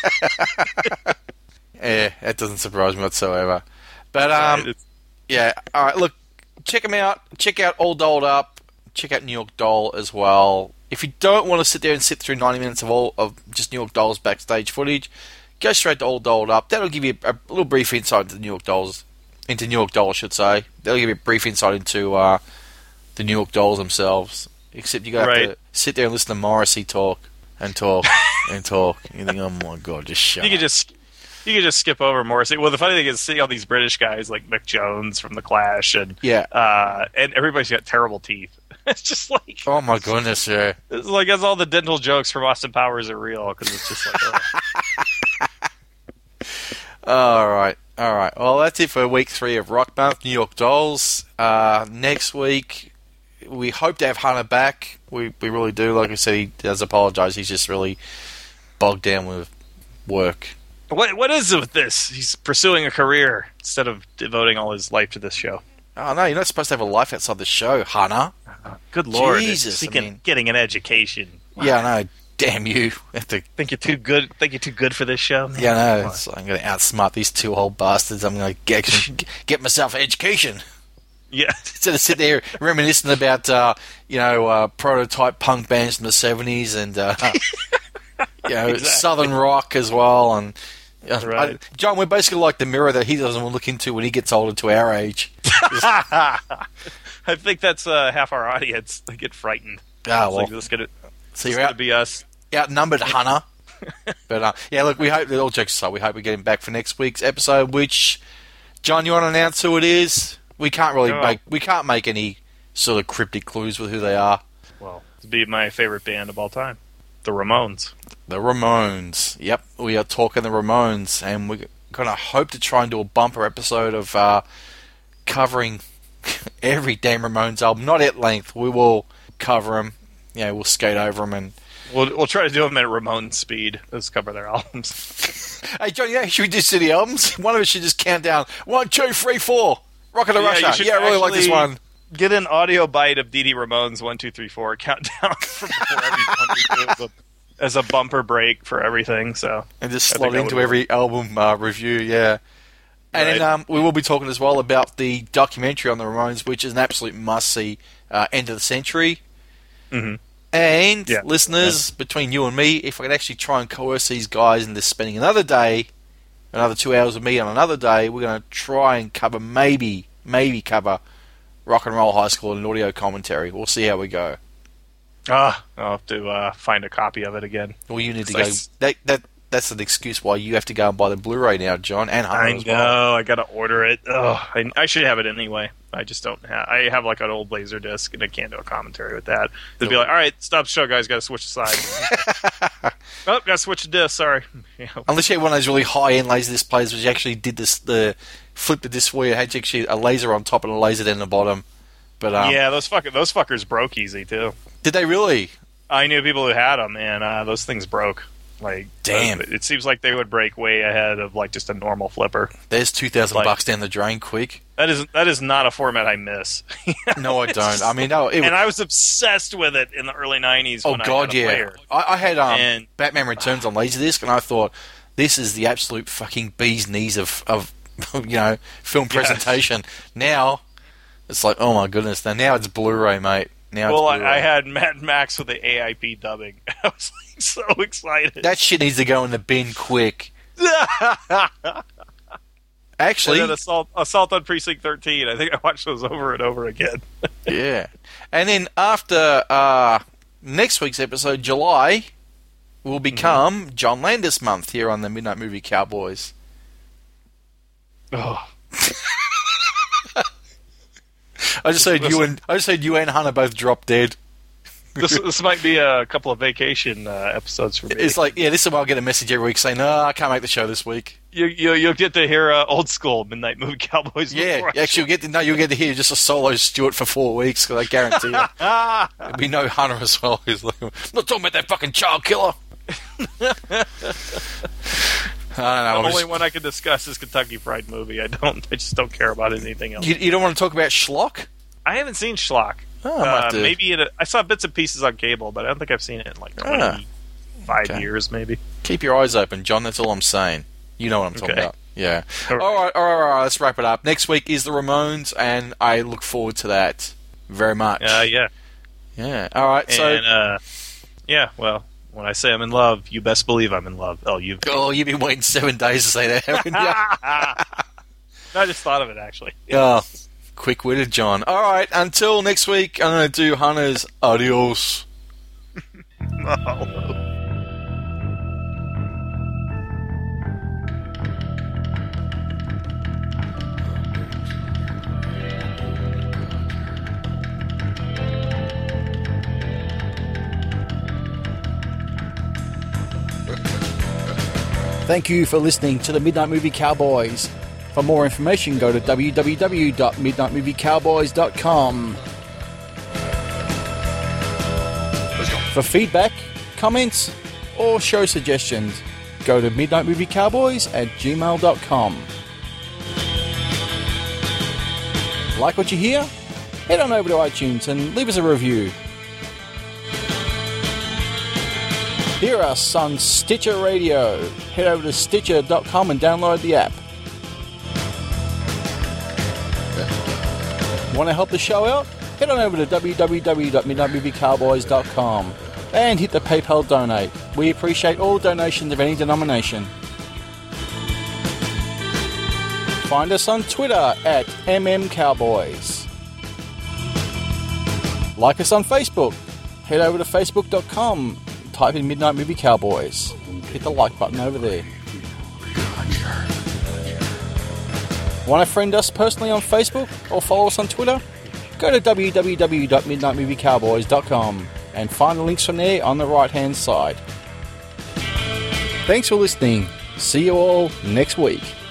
Yeah, that doesn't surprise me whatsoever. But yeah, all right. Look, check them out. Check out All Dolled Up. Check out New York Doll as well. If you don't want to sit there and sit through 90 minutes of just New York Dolls backstage footage, go straight to All Dolled Up. That'll give you a little brief insight into New York Dolls, I should say. That'll give you a brief insight into the New York Dolls themselves. Except you got to sit there and listen to Morrissey talk and talk and talk. You think, oh my God, just shut up. You could just skip over Morrissey. Well, the funny thing is seeing all these British guys like Mick Jones from The Clash and everybody's got terrible teeth. It's just like, Oh my goodness, yeah. it's like as all the dental jokes from Austin Powers are real, because it's just like, All right. Well, that's it for week 3 of Rock Month, New York Dolls. Next week, we hope to have Hunter back. We really do. Like I said, he does apologise. He's just really bogged down with work. what is it with this? He's pursuing a career instead of devoting all his life to this show. Oh, no, you're not supposed to have a life outside the show, Hunter. Good Lord. Jesus, getting an education. Yeah, I know. Damn you. Think you're too good? Think you're too good for this show? Yeah, no. I'm going to outsmart these 2 old bastards. I'm going to get myself an education. Yeah. Instead of sitting there reminiscing about, prototype punk bands from the 70s and, exactly. Southern rock as well. And right. John, we're basically like the mirror that he doesn't want to look into when he gets older to our age. I think that's half our audience. They get frightened. Ah, well. So you're out. Be us. Outnumbered, Hunter. But, look, we hope that all jokes aside, we hope we get him back for next week's episode, which, John, you want to announce who it is? We can't make any sort of cryptic clues with who they are. Well, to be my favorite band of all time, the Ramones. The Ramones. Yep, we are talking the Ramones, and we're going to hope to try and do a bumper episode of covering every damn Ramones album. Not at length. We will cover them. We'll skate over them, and we'll try to do them at Ramones speed. Let's cover their albums. Hey, John, should we just do the albums? One of us should just count down 1, 2, 3, 4. Rocket to Russia. Yeah, I really like this one. Get an audio bite of Dee Ramones 1, 2, 3, 4 countdown from before every one we do as a bumper break for everything. So and just slot into every album review. Yeah. And then we will be talking as well about the documentary on the Ramones, which is an absolute must-see. End of the Century. Mm-hmm. And listeners, between you and me, if I could actually try and coerce these guys into spending another 2 hours with me on another day, we're going to try and cover maybe cover Rock and Roll High School in an audio commentary. We'll see how we go. I'll have to find a copy of it again. Well, you need to go. That's an excuse why you have to go and buy the Blu-ray now, John, and Hunter as well. I know. I got to order it. I should have it anyway. I just don't have. I have like an old laser disc, and I can't do a commentary with that. They'd be like, "All right, stop the show, guys. Got to switch the side." Got to switch the disc. Sorry. Unless you had one of those really high-end laser disc players, which actually did flip the disc where you had actually a laser on top and a laser down the bottom. But those fuckers broke easy too. Did they really? I knew people who had them, and those things broke. Like, damn! It seems like they would break way ahead of like just a normal flipper. There's $2,000 down the drain, quick. That is not a format I miss. No, I don't. I mean, no. And I was obsessed with it in the early '90s. Oh when God, I had a I had Batman Returns on Laserdisc, and I thought this is the absolute fucking bee's knees of film presentation. Now it's like, oh my goodness! Now it's Blu-ray, mate. I had Mad Max with the AIP dubbing. I was like so excited. That shit needs to go in the bin quick. Actually, and then Assault on Precinct 13. I think I watched those over and over again. Yeah, and then after next week's episode, July will become John Landis month here on the Midnight Movie Cowboys. Oh. I just heard you and Hunter both drop dead. This might be a couple of vacation episodes for me. It's like, this is why I'll get a message every week saying, no, I can't make the show this week. You'll get to hear old school Midnight Movie Cowboys. Yeah, actually, you'll get to hear just a solo Stuart for 4 weeks, because I guarantee you. There'll be no Hunter as well. He's like, I'm not talking about that fucking child killer. I don't know. The only one I can discuss is Kentucky Fried Movie. I just don't care about anything else. You don't want to talk about Schlock? I haven't seen Schlock. Oh, maybe I saw bits and pieces on cable, but I don't think I've seen it in like 25 years, maybe. Keep your eyes open, John. That's all I'm saying. You know what I'm talking about. Yeah. All right. Let's wrap it up. Next week is the Ramones, and I look forward to that very much. Yeah. Yeah. All right. And, well, when I say I'm in love, you best believe I'm in love. You've been waiting 7 days to say that, haven't you? I just thought of it, actually. Oh, quick-witted, John. All right, until next week, I'm going to do Hunter's Adios. No. Thank you for listening to the Midnight Movie Cowboys. For more information, go to www.midnightmoviecowboys.com. For feedback, comments, or show suggestions, go to midnightmoviecowboys@gmail.com. Like what you hear? Head on over to iTunes and leave us a review. Hear us on Stitcher Radio. Head over to Stitcher.com and download the app. Want to help the show out? Head on over to www.midnightmoviecowboys.com and hit the PayPal donate. We appreciate all donations of any denomination. Find us on Twitter at MMCowboys. Like us on Facebook. Head over to facebook.com, type in Midnight Movie Cowboys. Hit the like button over there. Want to friend us personally on Facebook or follow us on Twitter? Go to www.midnightmoviecowboys.com and find the links from there on the right hand side. Thanks for listening. See you all next week.